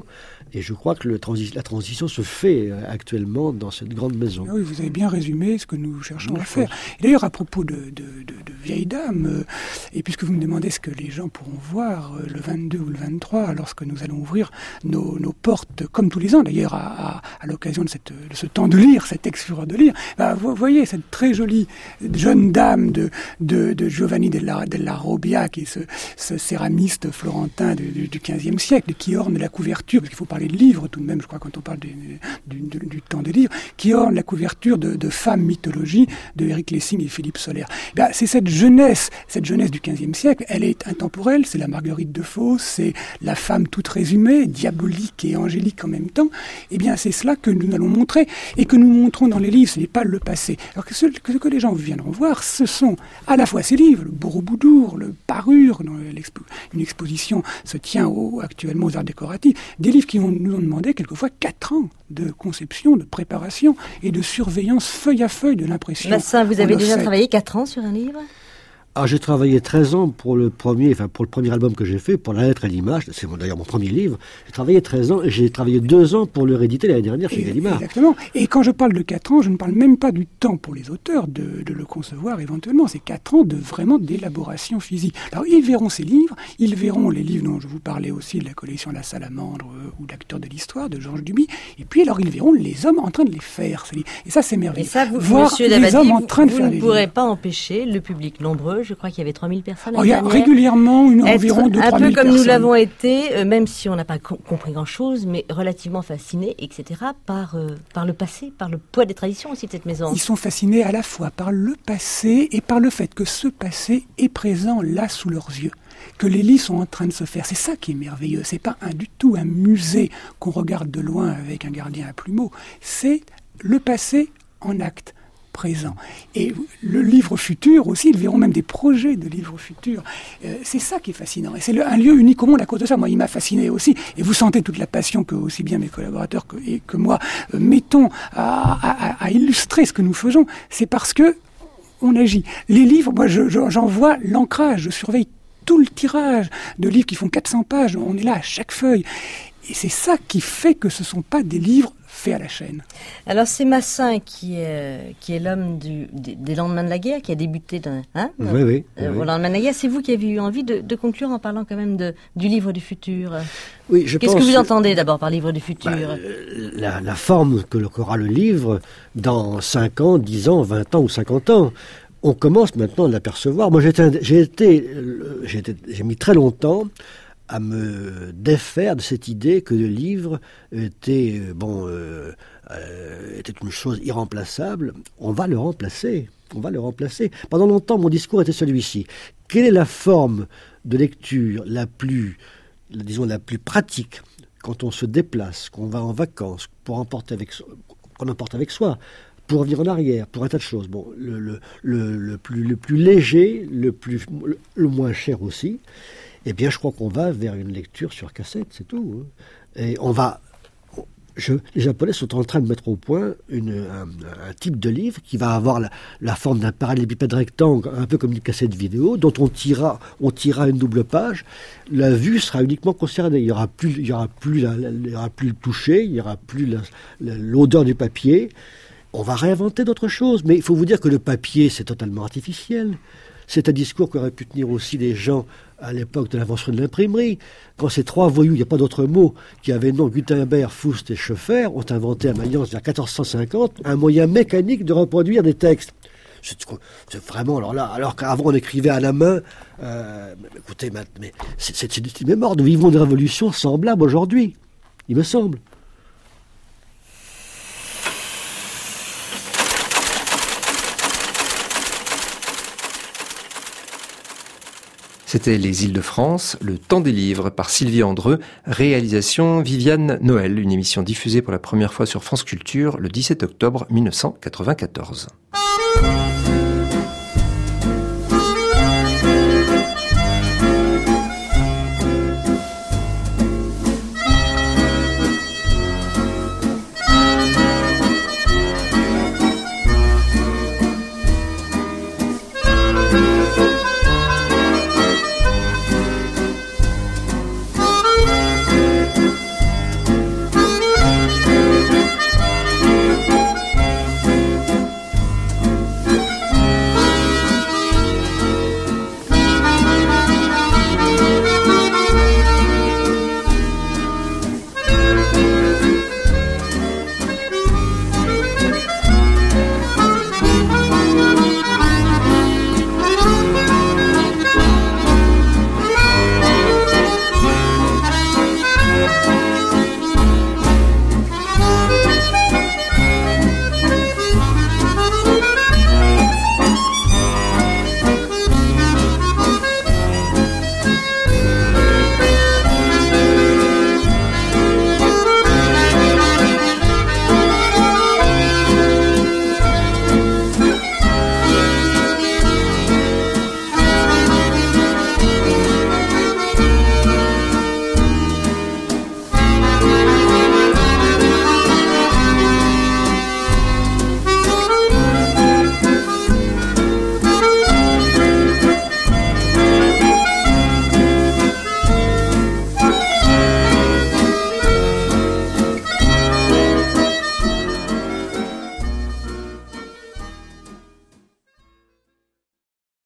Et je crois que le transi- la transition se fait euh, actuellement dans cette grande maison. Oui, vous avez bien résumé ce que nous cherchons à faire. Et d'ailleurs, à propos de, de, de, de vieilles dames, euh, et puisque vous me demandez ce que les gens pourront voir euh, le vingt-deux ou le vingt-trois, lorsque nous allons ouvrir nos, nos portes, comme tous les ans d'ailleurs, à, à, à l'occasion de, cette, de ce temps de lire, cet ex-fureur de lire, bah, vous voyez cette très jolie jeune dame de, de, de Giovanni della, della Robbia, qui est ce, ce céramiste florentin du, du, du quinzième siècle, qui orne la couverture, parce qu'il faut parler de livres tout de même, je crois, quand on parle du, du, du, du temps des livres, qui orne la couverture de, de Femmes mythologie de Éric Lessing et Philippe Soler. Ben, c'est cette jeunesse, cette jeunesse du quinzième siècle, elle est intemporelle, c'est la Marguerite de Faust, c'est la femme toute résumée, diabolique et angélique en même temps. Eh bien, c'est cela que nous allons montrer, et que nous montrons dans les livres, ce n'est pas le passé. Alors que ce que, que les gens viendront voir, ce sont à la fois ces livres, le Borobudur, le Parure, dans l'expo, une exposition se tient au, actuellement aux arts décoratifs, des livres qui ont, nous ont demandé quelquefois quatre ans de conception, de préparation et de surveillance feuille à feuille de l'impression. Massin, vous avez déjà travaillé quatre ans sur un livre ? Alors, j'ai travaillé treize ans pour le premier, enfin, pour le premier album que j'ai fait, pour La lettre à l'image. C'est mon, d'ailleurs mon premier livre. J'ai travaillé treize ans et j'ai travaillé deux ans pour le rééditer l'année dernière chez Gallimard. Exactement. Et quand je parle de quatre ans, je ne parle même pas du temps pour les auteurs de, de le concevoir éventuellement. C'est quatre ans de vraiment d'élaboration physique. Alors, ils verront ces livres, ils verront les livres dont je vous parlais aussi, de la collection La Salamandre euh, ou L'acteur de l'histoire de Georges Duby. Et puis, alors, ils verront les hommes en train de les faire, ces livres. Et ça, c'est merveilleux. Et ça, vous, voir monsieur les Dabadi, hommes en train de vous faire ne les pourrez livres. pas empêcher le public nombreux, je crois qu'il y avait trois mille personnes Oh, il y a dernière, régulièrement une, environ deux à trois mille un peu comme personnes. nous l'avons été, euh, même si on n'a pas co- compris grand-chose, mais relativement fascinés, et cetera, par, euh, par le passé, par le poids des traditions aussi de cette maison. Ils sont fascinés à la fois par le passé et par le fait que ce passé est présent là sous leurs yeux, que les lits sont en train de se faire. C'est ça qui est merveilleux. C'est pas un, du tout un musée qu'on regarde de loin avec un gardien à plumeau. C'est le passé en acte présent. Et le livre futur aussi, ils verront même des projets de livres futurs. Euh, c'est ça qui est fascinant. Et c'est le, un lieu unique au monde à cause de ça. Moi, il m'a fasciné aussi. Et vous sentez toute la passion que aussi bien mes collaborateurs que, et que moi euh, mettons à, à, à illustrer ce que nous faisons. C'est parce que on agit. Les livres, moi, je, je, j'en vois l'ancrage. Je surveille tout le tirage de livres qui font quatre cents pages. On est là à chaque feuille. Et c'est ça qui fait que ce ne sont pas des livres faits à la chaîne. Alors c'est Massin qui est, qui est l'homme du, des, des lendemains de la guerre, qui a débuté dans, hein, oui, oui, oui, euh, oui. au lendemain de la guerre. C'est vous qui avez eu envie de, de conclure en parlant quand même de, du livre du futur. Oui, je Qu'est-ce pense que vous entendez d'abord par livre du futur? bah, la, la forme que qu'aura le livre dans cinq ans, dix ans, vingt ans ou cinquante ans. On commence maintenant à l'apercevoir. Moi, j'ai été, j'ai, été, j'ai, été, j'ai mis très longtemps à me défaire de cette idée que le livre était, bon, euh, euh, était une chose irremplaçable. On va le remplacer. On va le remplacer. Pendant longtemps, mon discours était celui-ci. Quelle est la forme de lecture la plus, disons, la plus pratique quand on se déplace, qu'on va en vacances, pour emporter avec, qu'on emporte avec soi, pour revenir en arrière, pour un tas de choses. Bon, le, le, le, le, plus, le plus léger, le, plus, le, le moins cher aussi. Eh bien, je crois qu'on va vers une lecture sur cassette, c'est tout. Et on va... Je, les Japonais sont en train de mettre au point une, un, un type de livre qui va avoir la, la forme d'un parallélépipède rectangle, un peu comme une cassette vidéo, dont on tirera, on tirera une double page. La vue sera uniquement concernée. Il n'y aura plus, il y aura plus, la, la, il y aura plus le toucher, il n'y aura plus la, la, l'odeur du papier. On va réinventer d'autres choses. Mais il faut vous dire que le papier, c'est totalement artificiel. C'est un discours qu'auraient pu tenir aussi les gens à l'époque de l'invention de l'imprimerie. Quand ces trois voyous, il n'y a pas d'autre mot, qui avaient nom Gutenberg, Faust et Schoeffer, ont inventé à Mayence vers quatorze cent cinquante un moyen mécanique de reproduire des textes. C'est, c'est vraiment, alors là, alors qu'avant on écrivait à la main, euh, écoutez, mais c'est, c'est, c'est une mémoire. Nous vivons des révolutions semblables aujourd'hui, il me semble. C'était Les Îles-de-France, le temps des livres par Sylvie Andreu, réalisation Viviane Noël, une émission diffusée pour la première fois sur France Culture le dix-sept octobre mille neuf cent quatre-vingt-quatorze.